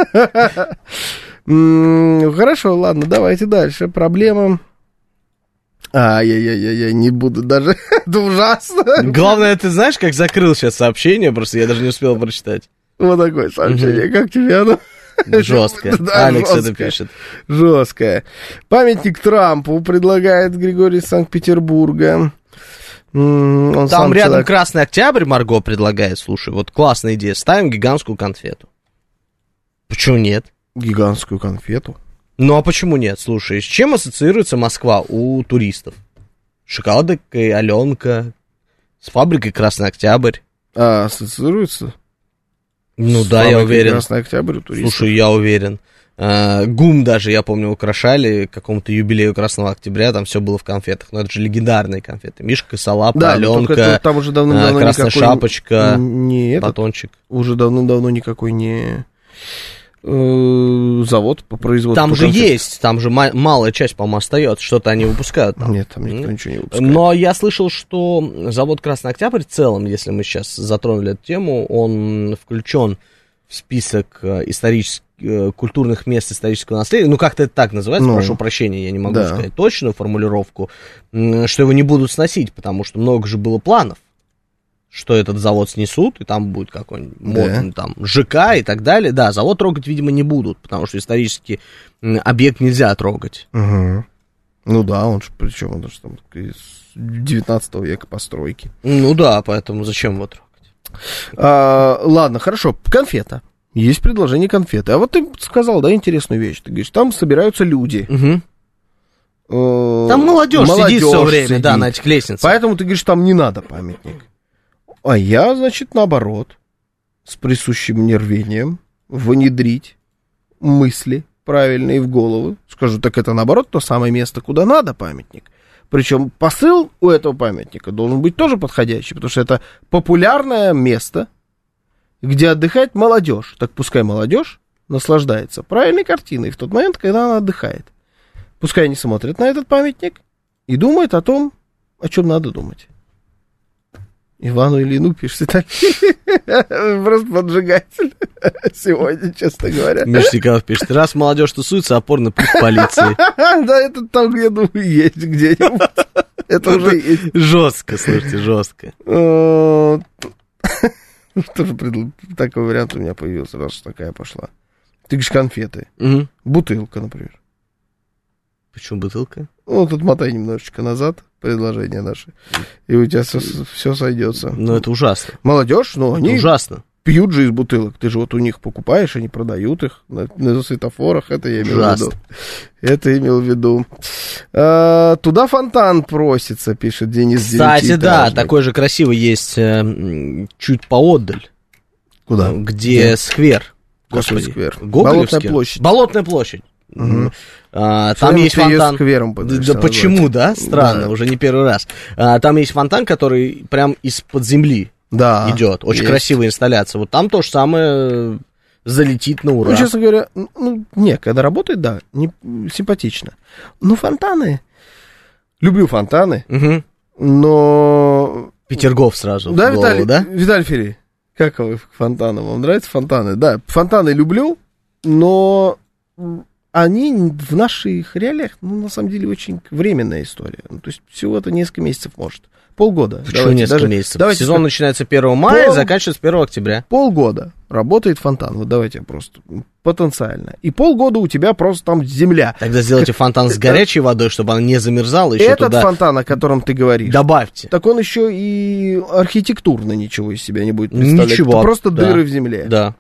Хорошо, ладно, давайте дальше. Проблема... Ай-яй-яй-яй, не буду даже, это ужасно. Главное, ты знаешь, как закрыл сейчас сообщение, просто я даже не успел прочитать. Вот такое сообщение, Угу. как тебе оно? Жестко. Да, Алекс жестко. это пишет. Жесткое. Памятник Трампу предлагает Григорий из Санкт-Петербурга. М, Он Там сам рядом человек. Красный Октябрь Марго предлагает, слушай, вот классная идея, ставим гигантскую конфету. Почему нет? Гигантскую конфету. Ну а почему нет? Слушай, с чем ассоциируется Москва у туристов? Шоколадкой Аленка, с фабрикой Красный Октябрь. А ассоциируется? Ну С да, я фабрикой уверен. Красный Октябрь у туристов. Слушай, я уверен. А, ГУМ даже, я помню, украшали к какому-то юбилею Красного Октября, там все было в конфетах. Но это же легендарные конфеты. Мишка, Салапа, Да, но только Аленка, это там уже давным-давно Красная никакой... Шапочка, Не этот, батончик. уже давным-давно никакой не э, завод по производству Там же конфет. есть, там же ма- малая часть, по-моему, остается, что-то они выпускают там. Нет, там никто М? ничего не выпускает. Но я слышал, что завод Красный Октябрь в целом, если мы сейчас затронули эту тему, он включен в список э, исторических, э, культурных мест исторического наследия, ну как-то это так называется, Ну, прошу прощения, я не могу да. сказать точную формулировку, м, что его не будут сносить, потому что много же было планов, что этот завод снесут, и там будет какой-нибудь модный там ЖК и так далее. Да, завод трогать, видимо, не будут, потому что исторический м, объект нельзя трогать. Угу. Ну да, он же, причем он же там из девятнадцатого века постройки. Ну да, поэтому зачем его трогать? А, ладно, хорошо, конфета. Есть предложение конфеты. А вот ты сказал, да, интересную вещь. Ты говоришь, там собираются люди. Угу. Э, Там молодежь, сидит все время, сидит. да, на этих лестницах. Поэтому ты говоришь, там не надо памятник. А я, значит, наоборот, с присущим мне рвением внедрить мысли правильные в голову. Скажу, так это, наоборот, то самое место, куда надо памятник. Причем посыл у этого памятника должен быть тоже подходящий, потому что это популярное место, где отдыхает молодежь. Так пускай молодежь наслаждается правильной картиной в тот момент, когда она отдыхает. Пускай они смотрят на этот памятник и думают о том, о чем надо думать. Ивану Ильину пишет, так просто поджигатель сегодня, честно говоря. Миша Николаев пишет, раз молодежь тусуется, опорный пункт полиции. Да, это там, я думаю, есть где-нибудь. Это уже есть. Жестко, слушайте, жестко. Тоже такой вариант у меня появился, раз такая пошла. Ты говоришь, конфеты. Мгм. Бутылка, например. Почему бутылка? Ну, тут мотай немножечко назад, предложение наше, и у тебя все сойдется. Ну, это ужасно. Молодежь, ну, Это они ужасно. пьют же из бутылок. Ты же вот у них покупаешь, они продают их на, на светофорах. Это я имел Ужасно. в виду. Это имел в виду. А, туда фонтан просится, пишет Денис Кстати, да, девятиэтажный. такой же красивый есть э, м, чуть поодаль. Куда? Где Где? сквер. Какой Господи. сквер? Гоголевский? Болотная площадь. Болотная площадь. Мгм. А, Всё там время есть ты её фонтан. сквером Да, пытаешься да назвать. почему, да? Странно, Да. уже не первый раз. А, там есть фонтан, который прям из-под земли Да, идет. Очень есть. красивая инсталляция. Вот там то же самое залетит на ура. Ну, честно говоря, ну, не, когда работает, да, не, симпатично. Ну, фонтаны. Люблю фонтаны, Мгм. но... Петергоф сразу. Да, в голову, Виталий, да? Виталий Фери, как вы к фонтанам? Вам нравятся фонтаны? Да, фонтаны люблю, но они в наших реалиях, ну, на самом деле, очень временная история. Ну, то есть всего-то несколько месяцев, может. Полгода. Почему Давайте, несколько даже- месяцев? давайте Сезон скажем, начинается первого мая, Пол- заканчивается первого октября. полгода. работает фонтан. Вот давайте просто потенциально. И полгода у тебя просто там земля. Тогда сделайте фонтан с горячей водой, чтобы она не замерзала. Еще Этот туда фонтан, о котором ты говоришь, добавьте. так он еще и архитектурно ничего из себя не будет представлять. Ничего. Это просто да. дыры в земле. Да.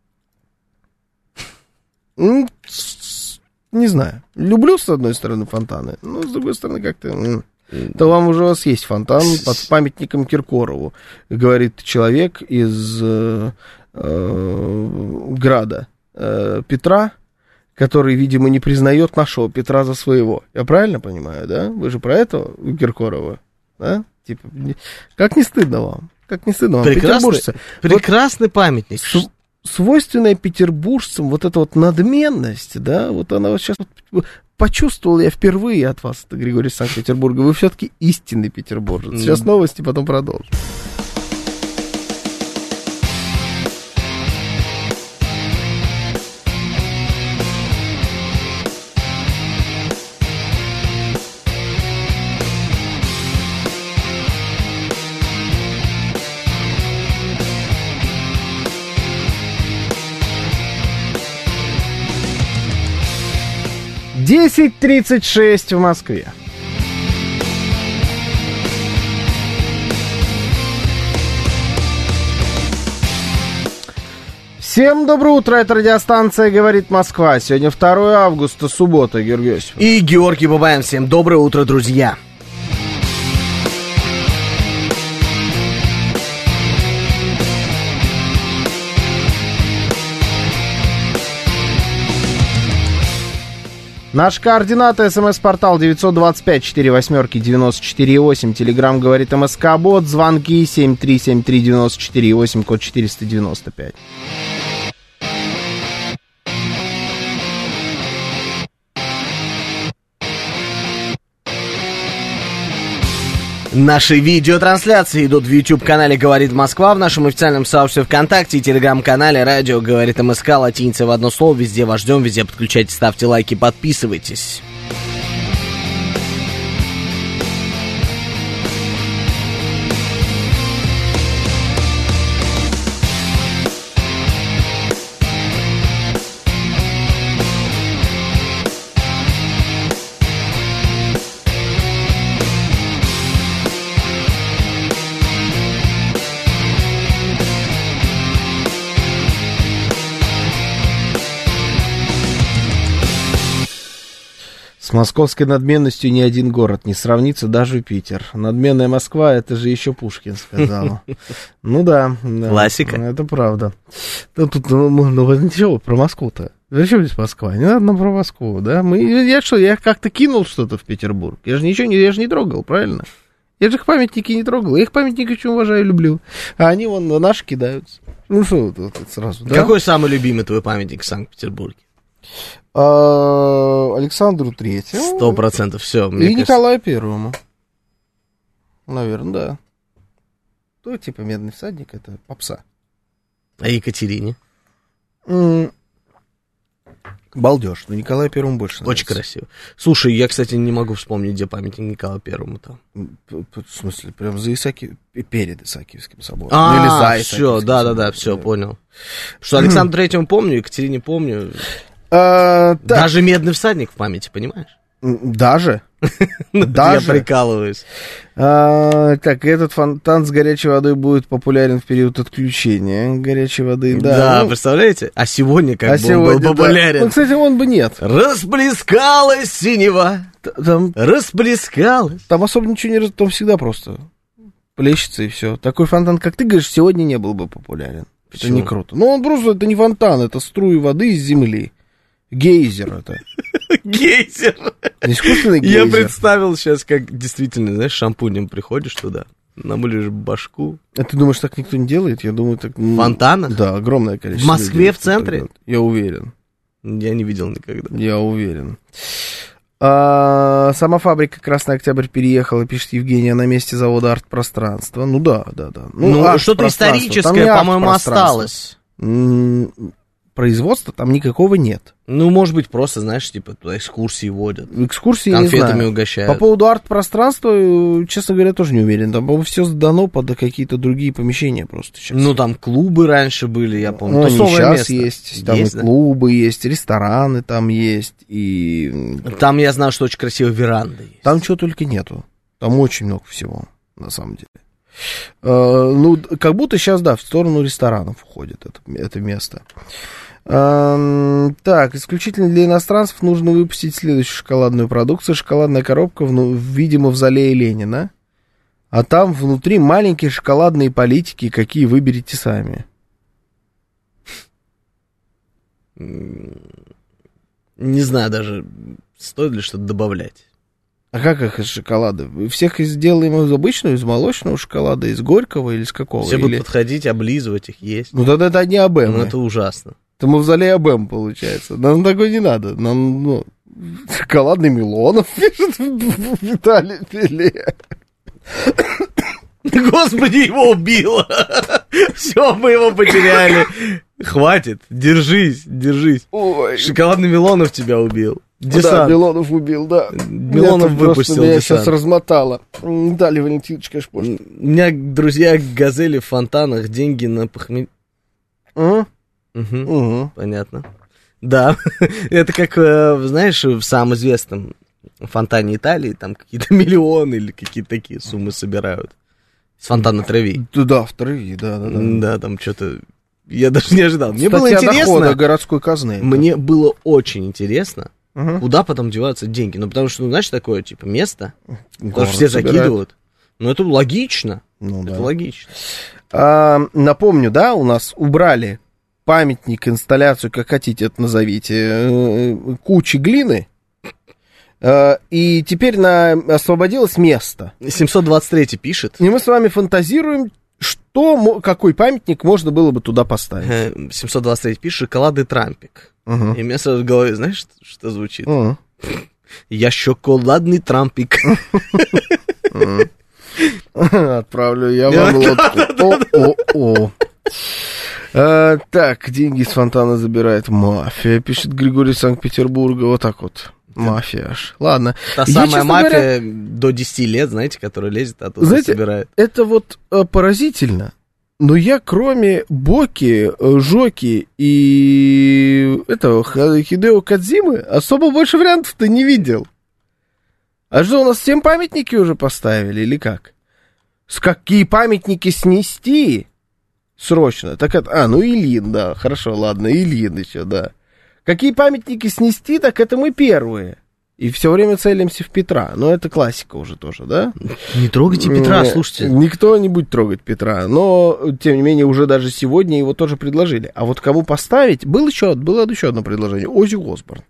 Ну, не знаю. Люблю, с одной стороны, фонтаны, но с другой стороны, как-то... То вам уже у вас есть фонтан под памятником Киркорову, говорит человек из э, э, града э, Петра, который, видимо, не признает нашего Петра за своего. Я правильно понимаю, да? Вы же про это у Киркорова, да? Типа, как не стыдно вам? Как не стыдно вам? Прекрасный, прекрасный вот памятник. С, свойственная петербуржцам вот эта вот надменность, да, вот она вот сейчас... Вот, почувствовал я впервые от вас, Григорий из Санкт-Петербурга. Вы все-таки истинный петербуржец. Сейчас новости, потом продолжим. десять тридцать шесть в Москве. Всем доброе утро, это радиостанция «Говорит Москва». Сегодня второе августа, суббота, Георгий Осипов. И Георгий Бабаян. Всем доброе утро, друзья. Наши координаты: смс-портал девять два пять четыре восемь девять четыре восемь, телеграмм «Говорит МСК-бот», звонки семь три семь три девять четыре восемь, код четыреста девяносто пять. Наши видеотрансляции идут в YouTube-канале «Говорит Москва», в нашем официальном сообществе ВКонтакте и телеграм-канале «Радио Говорит МСК», латиница в одно слово. Везде вас ждем, везде подключайтесь, ставьте лайки, подписывайтесь. С московской надменностью ни один город не сравнится, даже Питер. Надменная Москва, это же еще Пушкин сказал. Ну да. Классика. Это правда. Тут, ну, ничего, про Москву-то. Зачем здесь Москва? Не надо нам про Москву, да? Мы, я что, я как-то кинул что-то в Петербург. Я же ничего не, я же не трогал, правильно? Я же их памятники не трогал. Я их памятники очень уважаю и люблю. А они вон на наши кидаются. Ну что вот, вот, сразу, да? Какой самый любимый твой памятник в Санкт-Петербурге? А, Александру Третьему. Сто процентов, все. И Николаю Первому. Наверное, да. То типа Медный всадник, это попса. А Екатерине? М-м- Балдеж, но Николаю Первому больше нравится. Очень красиво. Слушай, я, кстати, не могу вспомнить, где памятник Николаю Первому там. В смысле, прям за Исаки... перед Исаакиевским собором. А, ну, или за все, да-да-да, все, понял. Что Александру Третьему помню, Екатерине помню. А, даже Медный всадник в памяти, понимаешь? Даже? Даже? Я прикалываюсь. А, так, этот фонтан с горячей водой будет популярен в период отключения горячей воды. Да, да ну, представляете? А сегодня как а бы сегодня, он был популярен. Да. Ну, кстати, он бы нет. Расплескалась синева. Там, расплескалась. Там особо ничего не... Там всегда просто плещется и все. Такой фонтан, как ты говоришь, сегодня не был бы популярен. Почему? Это не круто. Ну, он просто, это не фонтан, это струи воды из земли. Гейзер это. Гейзер. Искусственный гейзер. Я представил сейчас, как действительно, знаешь, шампунем приходишь туда, намылишь башку. А ты думаешь, так никто не делает? Я думаю, так... Фонтана? Да, огромное количество. В Москве, в центре? Я уверен. Я не видел никогда. Я уверен. А, сама фабрика «Красный Октябрь» переехала, пишет Евгения, на месте завода «Артпространство». Ну да, да, да. Ну, ну что-то историческое, по-моему, осталось. производства там никакого нет. Ну, может быть, просто, знаешь, типа, туда экскурсии водят. Экскурсии, я не знаю. Конфетами угощают. По поводу арт-пространства, честно говоря, тоже не уверен. Там, по-моему, все сдано под какие-то другие помещения просто сейчас. Ну, там клубы раньше были, я помню. Ну, Тусовое сейчас место. есть. Там есть, и да? клубы есть, рестораны там есть. И... Там я знаю, что очень красивая веранда есть. Там чего только нету. Там очень много всего, на самом деле. Uh, ну, как будто сейчас, да, в сторону ресторанов уходит это, это место. Uh, так, исключительно для иностранцев нужно выпустить следующую шоколадную продукцию. Шоколадная коробка, в, виде мавзолея Ленина. А там внутри маленькие шоколадные политики, какие выберете сами. Не знаю даже, стоит ли что-то добавлять. А как их из шоколада? Всех сделаем из обычного, из молочного шоколада, из горького или из какого? Все или... будут подходить, облизывать их, есть. Ну, тогда это одни АБМ. Ну, это ужасно. Это мавзолей АБМ, получается. Нам такой не надо. Нам, ну, шоколадный Милонов, пишет Виталий Пеле. Господи, его убило. Все, мы его потеряли. Хватит, держись, держись. Ой. Шоколадный Милонов тебя убил. Десант. Да, Милонов убил, да. Милонов выпустил меня десант. Сейчас размотало. Дали Валентинович, конечно, позже. У меня друзья газели в фонтанах, деньги на похмелье. Угу. Угу. Угу. Понятно. Да, это как, знаешь, в самом известном фонтане Италии, там какие-то миллионы или какие-то такие суммы собирают. С фонтана Треви. Да, в Треви, да, да, да. Да, там что-то... Я даже не ожидал. Мне Статья было интересно. дохода городской казны. Мне было очень интересно, угу. куда потом деваются деньги. Ну, потому что, ну, знаешь, такое, типа, место, потому что все собирают. закидывают. Ну, это логично. Ну, это да. логично. А, напомню, да, у нас убрали памятник, инсталляцию, как хотите это назовите, кучи глины. И теперь на... освободилось место. семьсот двадцать три пишет. И мы с вами фантазируем, что, какой памятник можно было бы туда поставить. семьсот двадцать три пишет «Шоколадный трампик». Угу. И у меня сразу в голове, знаешь, что, что звучит? Угу. Я шоколадный трампик. Отправлю я вам лодку. О-о-о. Так, деньги с фонтана забирает мафия, пишет Григорий Санкт-Петербурга. Вот так вот. Мафия аж. Ладно. Та Я, самая мафия говоря, до десяти лет, знаете, которая лезет оттуда, знаете, собирает. Это вот э, поразительно. Но я, кроме Боки, э, Жоки и этого Хидео Кодзимы, особо больше вариантов-то не видел. А что, у нас всем памятники уже поставили или как? С какие памятники снести срочно? Так это... А, ну Ильин, да, хорошо, ладно, Ильин еще, да. Какие памятники снести, так это мы первые. И все время целимся в Петра. Но это классика уже тоже, да? Не трогайте Петра, слушайте. Никто не будет трогать Петра. Но, тем не менее, уже даже сегодня его тоже предложили. А вот кому поставить? Был еще, было еще одно предложение. Оззи Осборн.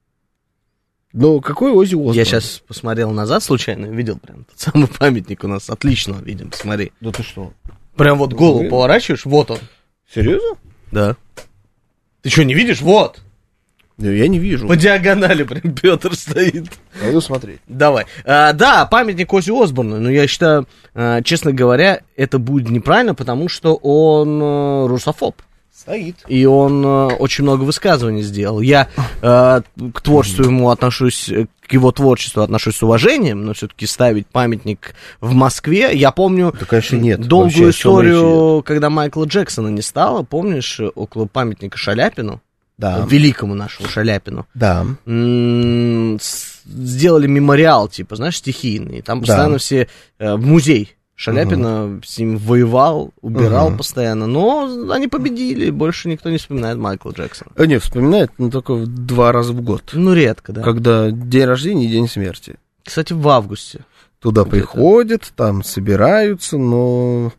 Ну, какой Оззи Осборн? Я сейчас посмотрел назад случайно, видел прям тот самый памятник у нас. Отлично видим, смотри. Да ты что? Прям вот голову Серьезно? поворачиваешь, вот он. Серьезно? Да. Ты что, не видишь? Вот. Я не вижу. По диагонали прям Петр стоит. Пойду смотреть. Давай. А, да, памятник Оззи Осборну. Но я считаю, а, честно говоря, это будет неправильно, потому что он а, русофоб. Стоит. И он а, очень много высказываний сделал. Я а, к творчеству ему отношусь, к его творчеству отношусь с уважением, но все-таки ставить памятник в Москве, я помню Да, конечно, нет. долгую Вообще, историю, когда Майкла Джексона не стало, помнишь, около памятника Шаляпину? Да. Великому нашему Шаляпину. Да. М- с- сделали мемориал, типа, знаешь, стихийный. Там постоянно Да. все э, в музей Шаляпина uh-huh. с ним воевал, убирал uh-huh. постоянно. Но они победили, больше никто не вспоминает Майкла Джексона. А не, вспоминает, но только два раза в год. Ну, редко, да. Когда день рождения и день смерти. Кстати, в августе. Туда где-то приходят, там собираются, но...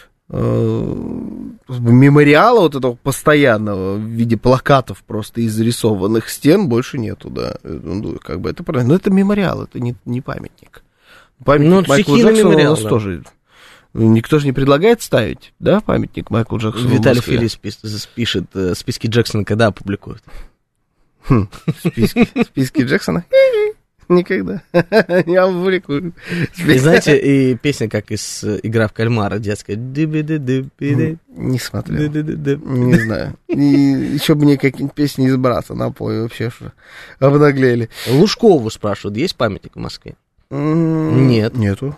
мемориала вот этого постоянного в виде плакатов просто из зарисованных стен больше нету, да. Ну, как бы это правильно. Но это мемориал, это не, не памятник. Памятник ну, Майклу Джексону мемориал, у нас да. тоже. Никто же не предлагает ставить, да, памятник Майклу Джексону. Виталий Филис пишет, э, списки Джексона когда опубликуют? Хм, списки, списки Джексона? Никогда. Я увлеку. И знаете, и песня, как из «Игра в кальмара» детская. Не смотрел. Не знаю. И еще бы мне какие-нибудь песни из «Брата» напой, вообще что обнаглели. Лужкову спрашивают, есть памятник в Москве? Нет. Нету.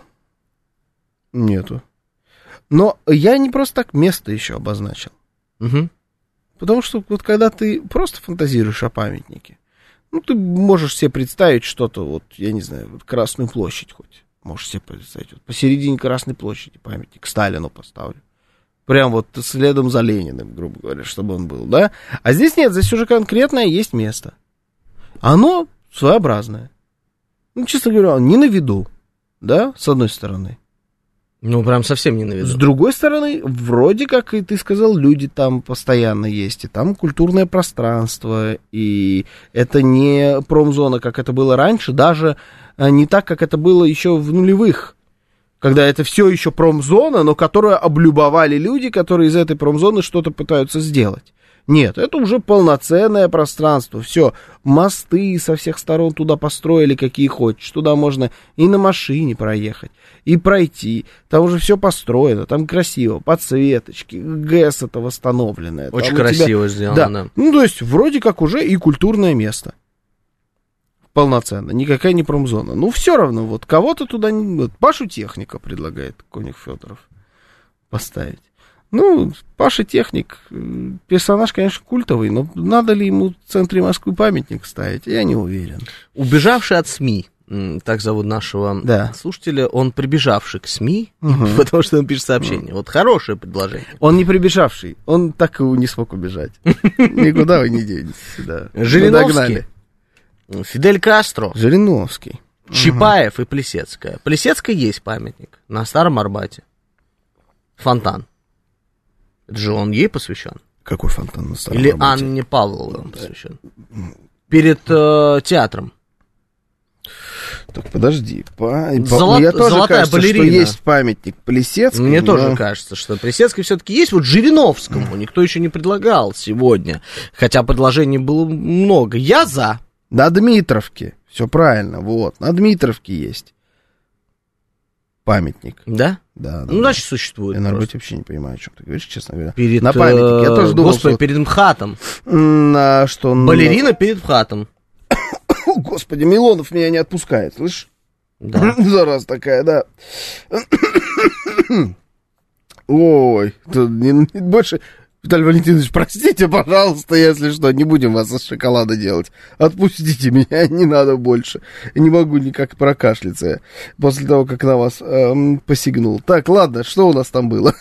Нету. Но я не просто так место еще обозначил. Угу. Потому что вот когда ты просто фантазируешь о памятнике, ну, ты можешь себе представить что-то, вот, я не знаю, вот Красную площадь хоть. Можешь себе представить. Вот посередине Красной площади памятник Сталину поставлю. Прям вот следом за Лениным, грубо говоря, чтобы он был, да? А здесь нет, здесь уже конкретное есть место. Оно своеобразное. Ну, честно говоря, не на виду, да, с одной стороны. Ну, прям совсем не на виду. С другой стороны, вроде как, и ты сказал, люди там постоянно есть, и там культурное пространство, и это не промзона, как это было раньше, даже не так, как это было еще в нулевых, когда это все еще промзона, но которую облюбовали люди, которые из этой промзоны что-то пытаются сделать. Нет, это уже полноценное пространство, все, мосты со всех сторон туда построили, какие хочешь, туда можно и на машине проехать, и пройти, там уже все построено, там красиво, подсветочки, ГЭС это восстановленное. Очень красиво тебя... сделано, да. да. Ну, то есть, вроде как уже и культурное место. Полноценно, никакая не промзона. Ну, все равно, вот кого-то туда, вот, Пашу Техника предлагает Конюх Федоров поставить. Ну, Паша Техник, персонаж, конечно, культовый, но надо ли ему в центре Москвы памятник ставить, я не уверен. Убежавший от СМИ, так зовут нашего да. слушателя, он прибежавший к СМИ, угу. потому что он пишет сообщение. Вот хорошее предложение. Он не прибежавший, он так и не смог убежать. Никуда вы не денетесь. Жириновский, Фидель Кастро, Жириновский, Чапаев и Плесецкая. Плесецкой есть памятник на Старом Арбате. Фонтан. Это же он ей посвящен? Какой фонтан на Старом Или Арбате? Анне Павловой он посвящен? Перед э, театром. Так, подожди. По... Золот... Мне тоже Золотая кажется, балерина. что есть памятник Плесецкой. Мне но... тоже кажется, что Плесецкой все-таки есть. Вот Жириновскому никто еще не предлагал сегодня. Хотя предложений было много. Я за. На Дмитровке. Все правильно. Вот. На Дмитровке есть памятник. Да? Да, да. Ну, значит, существует. Я на работе вообще не понимаю, о чем ты говоришь, честно говоря. Перед, на памятнике. Я тоже думал, Господи, что... перед МХАТом. На что... Балерина перед МХАТом. Господи, Милонов меня не отпускает, слышишь? Да. Зараз такая, да. Ой, не, не, больше... Виталий Валентинович, простите, пожалуйста, если что, не будем вас из шоколада делать. Отпустите меня, не надо больше. Не могу никак прокашляться после того, как на вас эм, посягнул. Так, ладно, что у нас там было?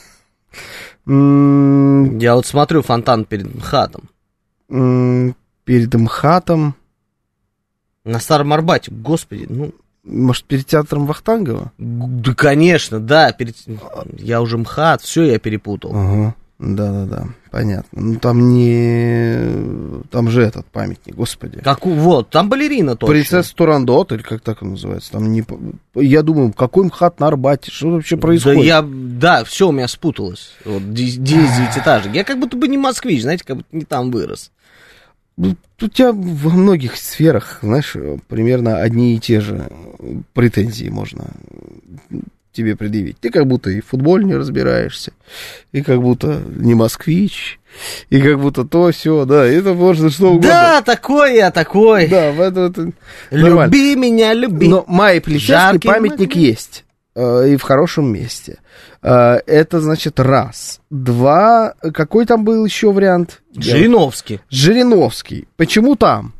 Я вот смотрю фонтан перед МХАТом. Перед МХАТом? На Старом Арбате, господи, ну... Может, перед театром Вахтангова? Да, конечно, да, перед... Я уже МХАТ, все я перепутал. Ага. Да-да-да, понятно. Ну, там не... Там же этот памятник, господи. Как, вот, там балерина точно. Принцесса Турандот, или как так он называется? Там не... Я думаю, какой МХАТ на Арбате? Что вообще происходит? Да, я... да, все у меня спуталось. Вот, девятиэтажек. Я как будто бы не москвич, знаете, как будто не там вырос. У тебя во многих сферах, знаешь, примерно одни и те же претензии можно тебе предъявить. Ты как будто и в футболе не разбираешься, и как будто не москвич, и как будто то, все, да, это можно что угодно. Да, такой я, такой. Да, это, это люби нормально. Меня, люби. Но Майе Плесецкой памятник Москве. Есть, э, и в хорошем месте. Э, это, значит, раз. Два, какой там был еще вариант? Жириновский. Жириновский. Почему там?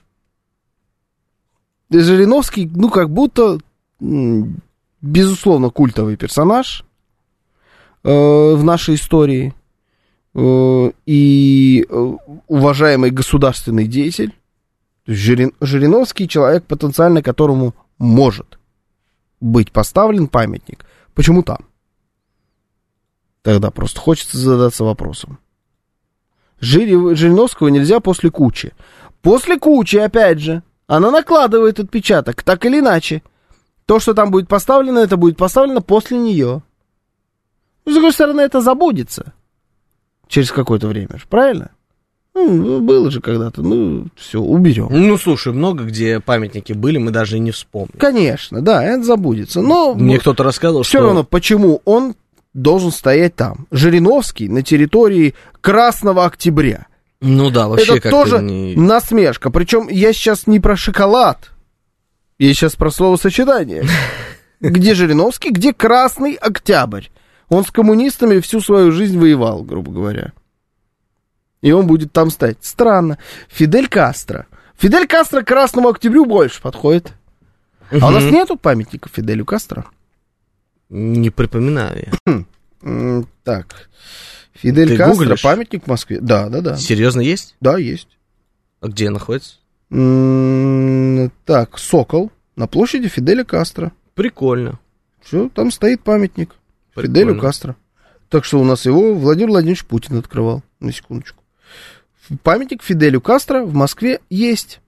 Жириновский, ну, как будто... безусловно, культовый персонаж э, в нашей истории э, и э, уважаемый государственный деятель. Жирин, Жириновский человек, потенциально которому может быть поставлен памятник. Почему там? Тогда просто хочется задаться вопросом. Жири, Жириновского нельзя после Кучи. После Кучи, опять же, она накладывает отпечаток, так или иначе. То, что там будет поставлено, это будет поставлено после нее. С другой стороны, это забудется через какое-то время, правильно? Ну, было же когда-то, ну, все, уберем. Ну, слушай, много где памятники были, мы даже и не вспомним. Конечно, да, это забудется. Но мне кто-то рассказывал, все что... равно, почему он должен стоять там. Жириновский на территории Красного Октября. Ну да, вообще это как-то тоже не... насмешка. Причем я сейчас не про шоколад, я сейчас про словосочетание. Где Жириновский, где Красный Октябрь. Он с коммунистами всю свою жизнь воевал, грубо говоря. И он будет там стоять. Странно. Фидель Кастро. Фидель Кастро к Красному Октябрю больше подходит. А у нас нету памятников Фиделю Кастро? Не припоминаю я. Так. Фидель Ты Кастро, гуглишь? Памятник в Москве. Да, да, да. Серьезно есть? Да, есть. А где находится? М, Так, Сокол на площади Фиделя Кастро. Прикольно. Все, там стоит памятник Прикольно. Фиделю Кастро. Так что у нас его Владимир Владимирович Путин открывал. На секундочку. Памятник Фиделю Кастро в Москве есть.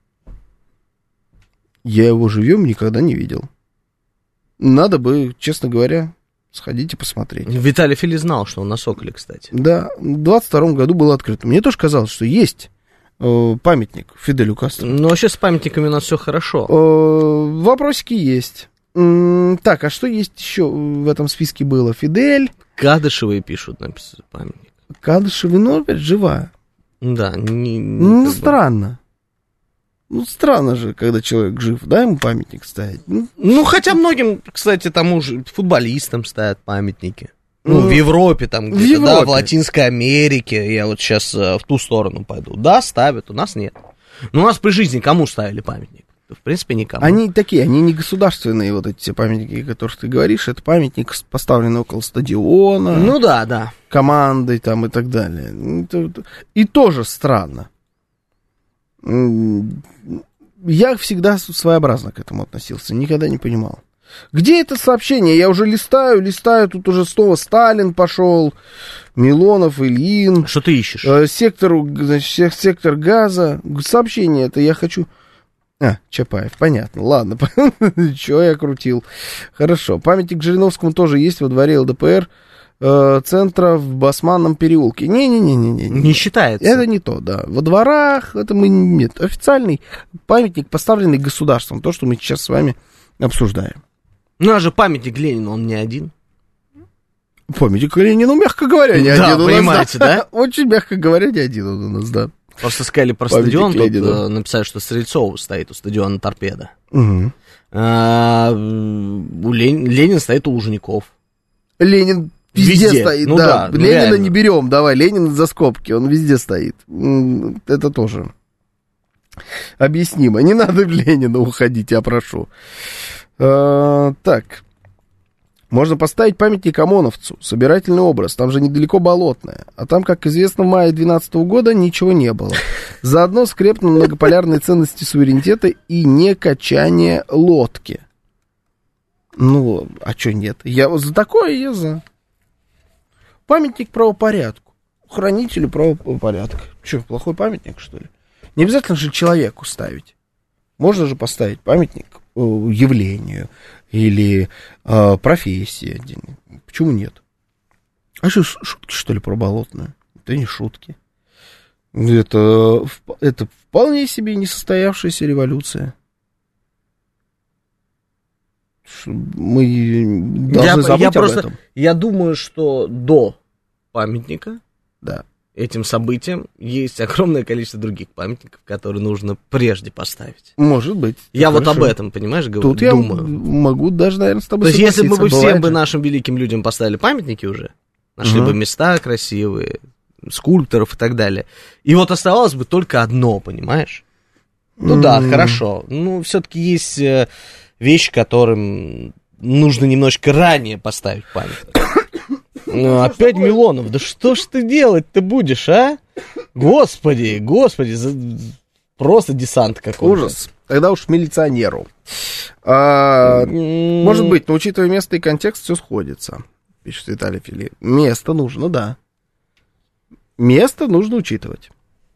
Я его живьем никогда не видел. Надо бы, честно говоря, сходить и посмотреть. Виталий Фили знал, что он на Соколе, кстати. Да, в двадцать втором году было открыто. Мне тоже казалось, что есть э, памятник Фиделю Кастро. Но вообще с памятниками у нас все хорошо. Э, вопросики есть. М, Так, а что есть еще в этом списке было? Фидель, Кадышевые пишут, написано памятник. Кадышева, ну, опять живая. Да, не, не Ну, как бы- странно. Ну, странно же, когда человек жив, да, ему памятник ставить. Ну, Ну, хотя многим, кстати, тому же футболистам ставят памятники. Ну, Ну, в Европе, там, в где-то, да, Европе. в Латинской Америке. Я вот сейчас в ту сторону пойду. Да, ставят, у нас нет. Но у нас при жизни кому ставили памятник? В принципе, никому. Они такие, они не государственные, вот эти все памятники, о которых ты говоришь. Это памятник, поставленный около стадиона, Ну да, да. командой там и так далее. Ну, это- И тоже странно. М, Я всегда своеобразно к этому относился, никогда не понимал. Где это сообщение? Я уже листаю, листаю, тут уже снова Сталин пошел, Милонов, Ильин, Что ты ищешь? э, сектор, значит, сек- сектор газа. Сообщение это я хочу... А, Чапаев, понятно, ладно, чё я крутил. Хорошо, памятник Жириновскому тоже есть во дворе ЛДПР э, центра в Басманном переулке. Не-не-не-не-не. Не считается. Это не то, да. Во дворах это мы нет. Официальный памятник, поставленный государством. То, что мы сейчас с вами обсуждаем. Ну, а же памятник Ленину, он не один. Памятник Ленину, мягко говоря, не Да, один у нас. понимаете, да? Очень мягко говоря, не один он у нас, да. Просто сказали про Памятник стадион, тут Ленину. э, написали, что Стрельцова стоит у стадиона Торпеда. Угу. А, м, у Лен- Ленин стоит у Лужников. Ленин везде, Везде. стоит, Ну да. да, ну Ленина реально. не берем, давай, Ленин за скобки, он везде стоит. М, Это тоже объяснимо. Не надо в Ленина уходить, я прошу. А, так. Можно поставить памятник ОМОНовцу, собирательный образ, там же недалеко Болотное. А там, как известно, в мае две тысячи двенадцатого года ничего не было. Заодно скрепнут многополярные ценности суверенитета и не качание лодки. Ну, а что нет? Я вот за такое я за. Памятник правопорядку. Хранителю правопорядка. Что, плохой памятник, что ли? Не обязательно же человеку ставить. Можно же поставить памятник э, явлению или э, профессии. Почему нет? А что, шутки, что ли, про Болотную? Это не шутки. Это, это вполне себе несостоявшаяся революция. Мы должны Я, забыть я об просто, этом. я думаю, что до памятника Да. этим событиям есть огромное количество других памятников, которые нужно прежде поставить. Может быть. Я вот Хорошо. об этом, понимаешь, говорю, Тут я думаю. могу даже, наверное, с То тобой есть, если бы мы согласиться. всем Бывает бы же. нашим великим людям поставили памятники уже, нашли Мгм. бы места красивые, скульпторов и так далее, и вот оставалось бы только одно, понимаешь? Ну да, М. хорошо. Ну, все-таки есть э, вещи, которым нужно немножко ранее поставить памятник. Ну, опять Милонов, да что ж ты делать-то будешь, а? Господи, господи, за- просто десант какой-то. Ужас. Тогда уж милиционеру. А, М, может быть, но учитывая место и контекст, все сходится, пишет Виталий Фили. Место нужно, да. Место нужно учитывать.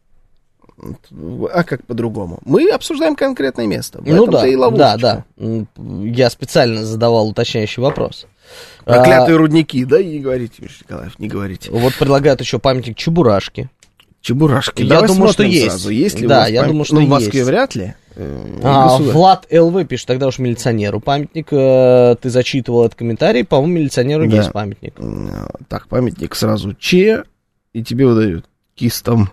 А как по-другому? Мы обсуждаем конкретное место. В Ну этом-то да, и да, ловушечка. да. М, Я специально задавал уточняющий вопрос. Проклятые рудники, да, и не говорите, Миша Николаев, не говорите. А, вот предлагают еще памятник Чебурашке. Чебурашки. Я Давай думаю, что смотрим есть. Сразу. Есть ли Да, у вас я памят- думаю, что ну, в Москве есть. вряд ли. Э, А, государь. Влад ЛВ пишет, тогда уж милиционеру памятник. Э, ты зачитывал этот комментарий, по-моему, милиционеру Да. есть памятник. Э, Так, памятник сразу Че, и тебе выдают кистом.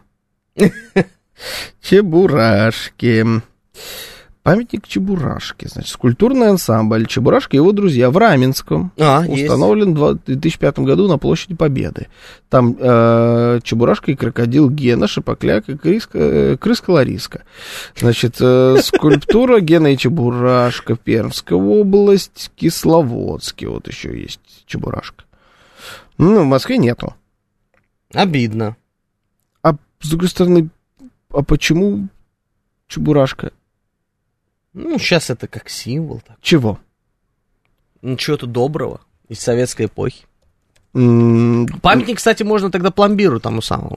Чебурашки. Памятник Чебурашке. Значит, скульптурный ансамбль Чебурашка и его друзья в Раменском. А, есть. Установлен в две тысячи пятом году на площади Победы. Там э, Чебурашка и крокодил Гена, Шапокляк и крыска, э, крыска Лариска. Значит, э, скульптура Гена и Чебурашка, Пермская область, Кисловодский. Вот еще есть Чебурашка. Ну, в Москве нету. Обидно. А с другой стороны, а почему Чебурашка? Ну, сейчас это как символ. Так. Чего? Ну, чего-то доброго из советской эпохи. М, Памятник, кстати, можно тогда пломбиру тому самому.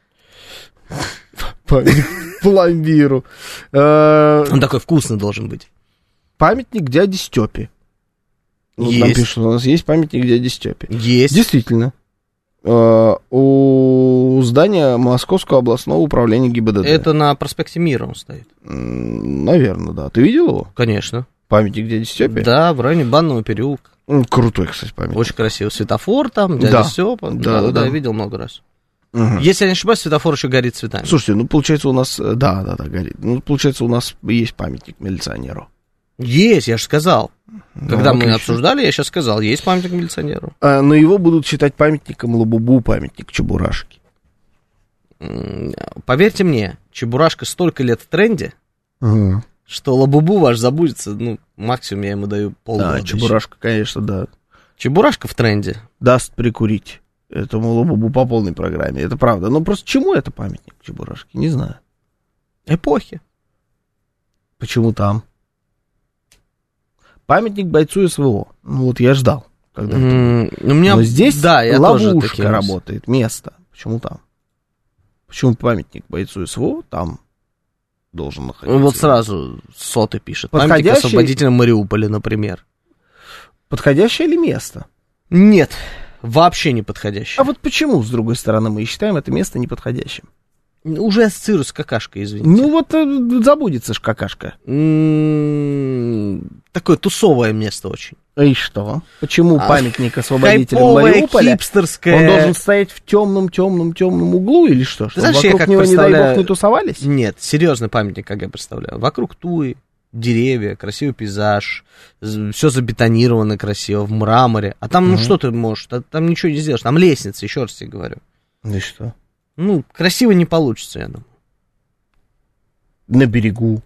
Памятник пломбиру. Э, Он такой вкусный должен быть. Памятник дяде Степе. Вот нам Есть. пишут, у нас есть памятник дяде Степе. Есть. Действительно. Э, У здания Московского областного управления ГИБДД. Это на проспекте Мира он стоит. Наверное, да. Ты видел его? Конечно. Памятник дяде Степе? Да, в районе Банного переулка. М, Крутой, кстати, памятник. Очень красиво. Светофор там, дядя Да. Степа. Да, Да, да, да, да. я видел много раз. Мгм. Если я не ошибаюсь, светофор еще горит цветами. Слушайте, ну, получается, у нас... э, Да, да, да, горит. Ну, получается, у нас есть памятник милиционеру. Есть, я же сказал. Когда Ну, мы отлично. обсуждали, я сейчас сказал, есть памятник милиционеру. А, но его будут считать памятником Лабубу, памятник Чебурашки. М, Поверьте мне, Чебурашка столько лет в тренде, Ага. что Лабубу ваш забудется, ну, максимум я ему даю полгода. Да, еще. Чебурашка, конечно, да. Чебурашка в тренде. Даст прикурить этому Лабубу по полной программе. Это правда. Но просто чему это памятник Чебурашки? Не знаю. Эпохи. Почему там? Памятник бойцу СВО. Ну, вот я ждал. Когда это будет. М, У меня, Но здесь да, я тоже ловушка таким- работает, место. Почему там? Почему памятник бойцу СВО там должен находиться? Вот сразу Соты пишет. Памятник Подходящий- освободителям Мариуполя, например. Подходящее ли место? Нет, вообще не подходящий. А вот почему, с другой стороны, мы считаем это место неподходящим? Уже ассоциирую с какашкой, извините. Ну вот э, забудется ж какашка. М, Такое тусовое место очень. И что? Почему А, памятник освободителям Хайповое, Мариуполя? хипстерское. Он должен стоять в темном, темном, темном углу или что? Чтобы знаешь, я вокруг как него, не дай представляю- бог, не тусовались? Нет, серьезный памятник, как я представляю. Вокруг туи, деревья, красивый пейзаж, все забетонировано красиво, в мраморе. А там, ну Мгм. что ты можешь? Та- Там ничего не сделаешь. Там лестница, еще раз тебе говорю. Ну и что? Ну, красиво не получится, я думаю. На берегу.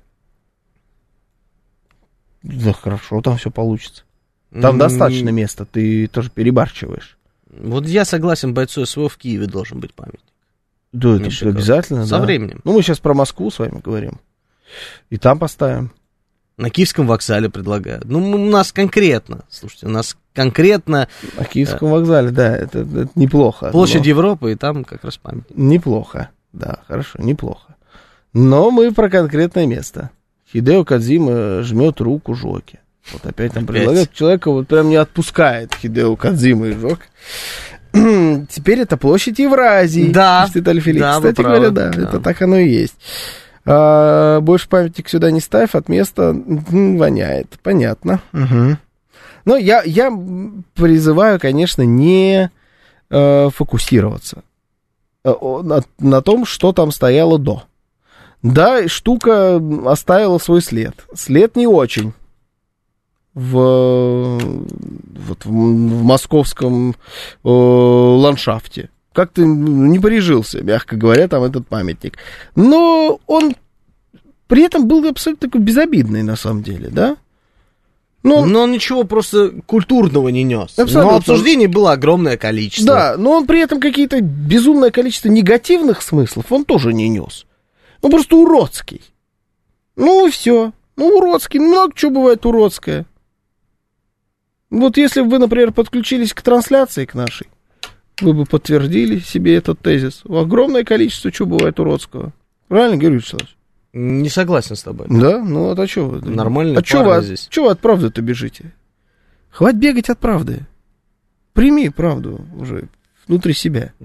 Да хорошо, там все получится. Там М, достаточно места, ты тоже перебарщиваешь. Вот я согласен, бойцу СВО в Киеве должен быть памятник. Да, это Миша, обязательно, Со да. временем. Ну, мы сейчас про Москву с вами говорим. И там поставим. На Киевском вокзале предлагают. Ну, у нас конкретно, слушайте, у нас конкретно На Киевском вокзале, да, это, это неплохо. площадь но- Европы, и там как раз памятник. Неплохо, да, хорошо, неплохо. Но мы про конкретное место. Хидео Кодзима жмет руку Жоке. Вот опять нам Опять. предлагают человека, вот прям не отпускает Хидео Кодзима и Жока. Теперь это площадь Евразии. Да, пишет Виталий Филипп. да, вы Кстати правы, говоря, да, да. это так оно и есть. А, больше памятник сюда не ставь, от места м, воняет. Понятно. Мгм. Но я, я призываю, конечно, не э, фокусироваться э, о- на, на том, что там стояло до. Да, штука оставила свой след. След не очень. В, вот в, в московском э, ландшафте. Как-то не прижился, мягко говоря, там этот памятник. Но он при этом был абсолютно такой безобидный, на самом деле, да? Ну, Но он ничего просто культурного не нес. Абсолютно. Но обсуждений было огромное количество. да, но он при этом какие-то безумное количество негативных смыслов он тоже не нес. Он просто уродский. Ну и все. Ну, уродский. Много чего бывает уродское. Вот если бы вы, например, подключились к трансляции к нашей, вы бы подтвердили себе этот тезис. Огромное количество чего бывает уродского. Правильно, Георгий Вячеславович? Не согласен с тобой. Да? Ну вот а что вы? Нормальные А что парни вы, от- здесь. чё вы от правды-то бежите? Хватит бегать от правды. Прими правду уже внутри себя.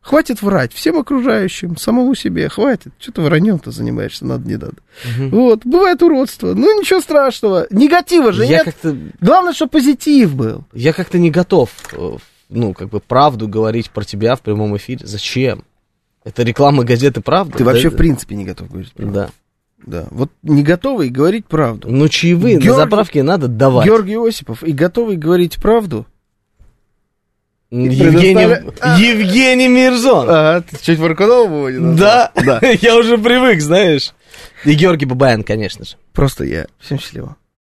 Хватит врать всем окружающим, самому себе, хватит. Что ты враньем-то занимаешься, надо, не надо. Угу. Вот, бывает уродство, ну ничего страшного. Негатива же я нет. Как-то... Главное, чтобы позитив был. Я как-то не готов, ну, как бы правду говорить про тебя в прямом эфире. Зачем? Это реклама газеты «Правда». Ты да? вообще в принципе не готов говорить правду. Да. Да, вот не готовый говорить правду. Ну, чаевые Георгий... на заправке надо давать. Георгий Осипов и готовый говорить правду. Евгений, предоставля... Евгений Мирзон. А, ты чуть Варкунова выводил? Да, да. Я уже привык, знаешь. И Георгий Бабаян, конечно же. Просто я. Всем счастливо.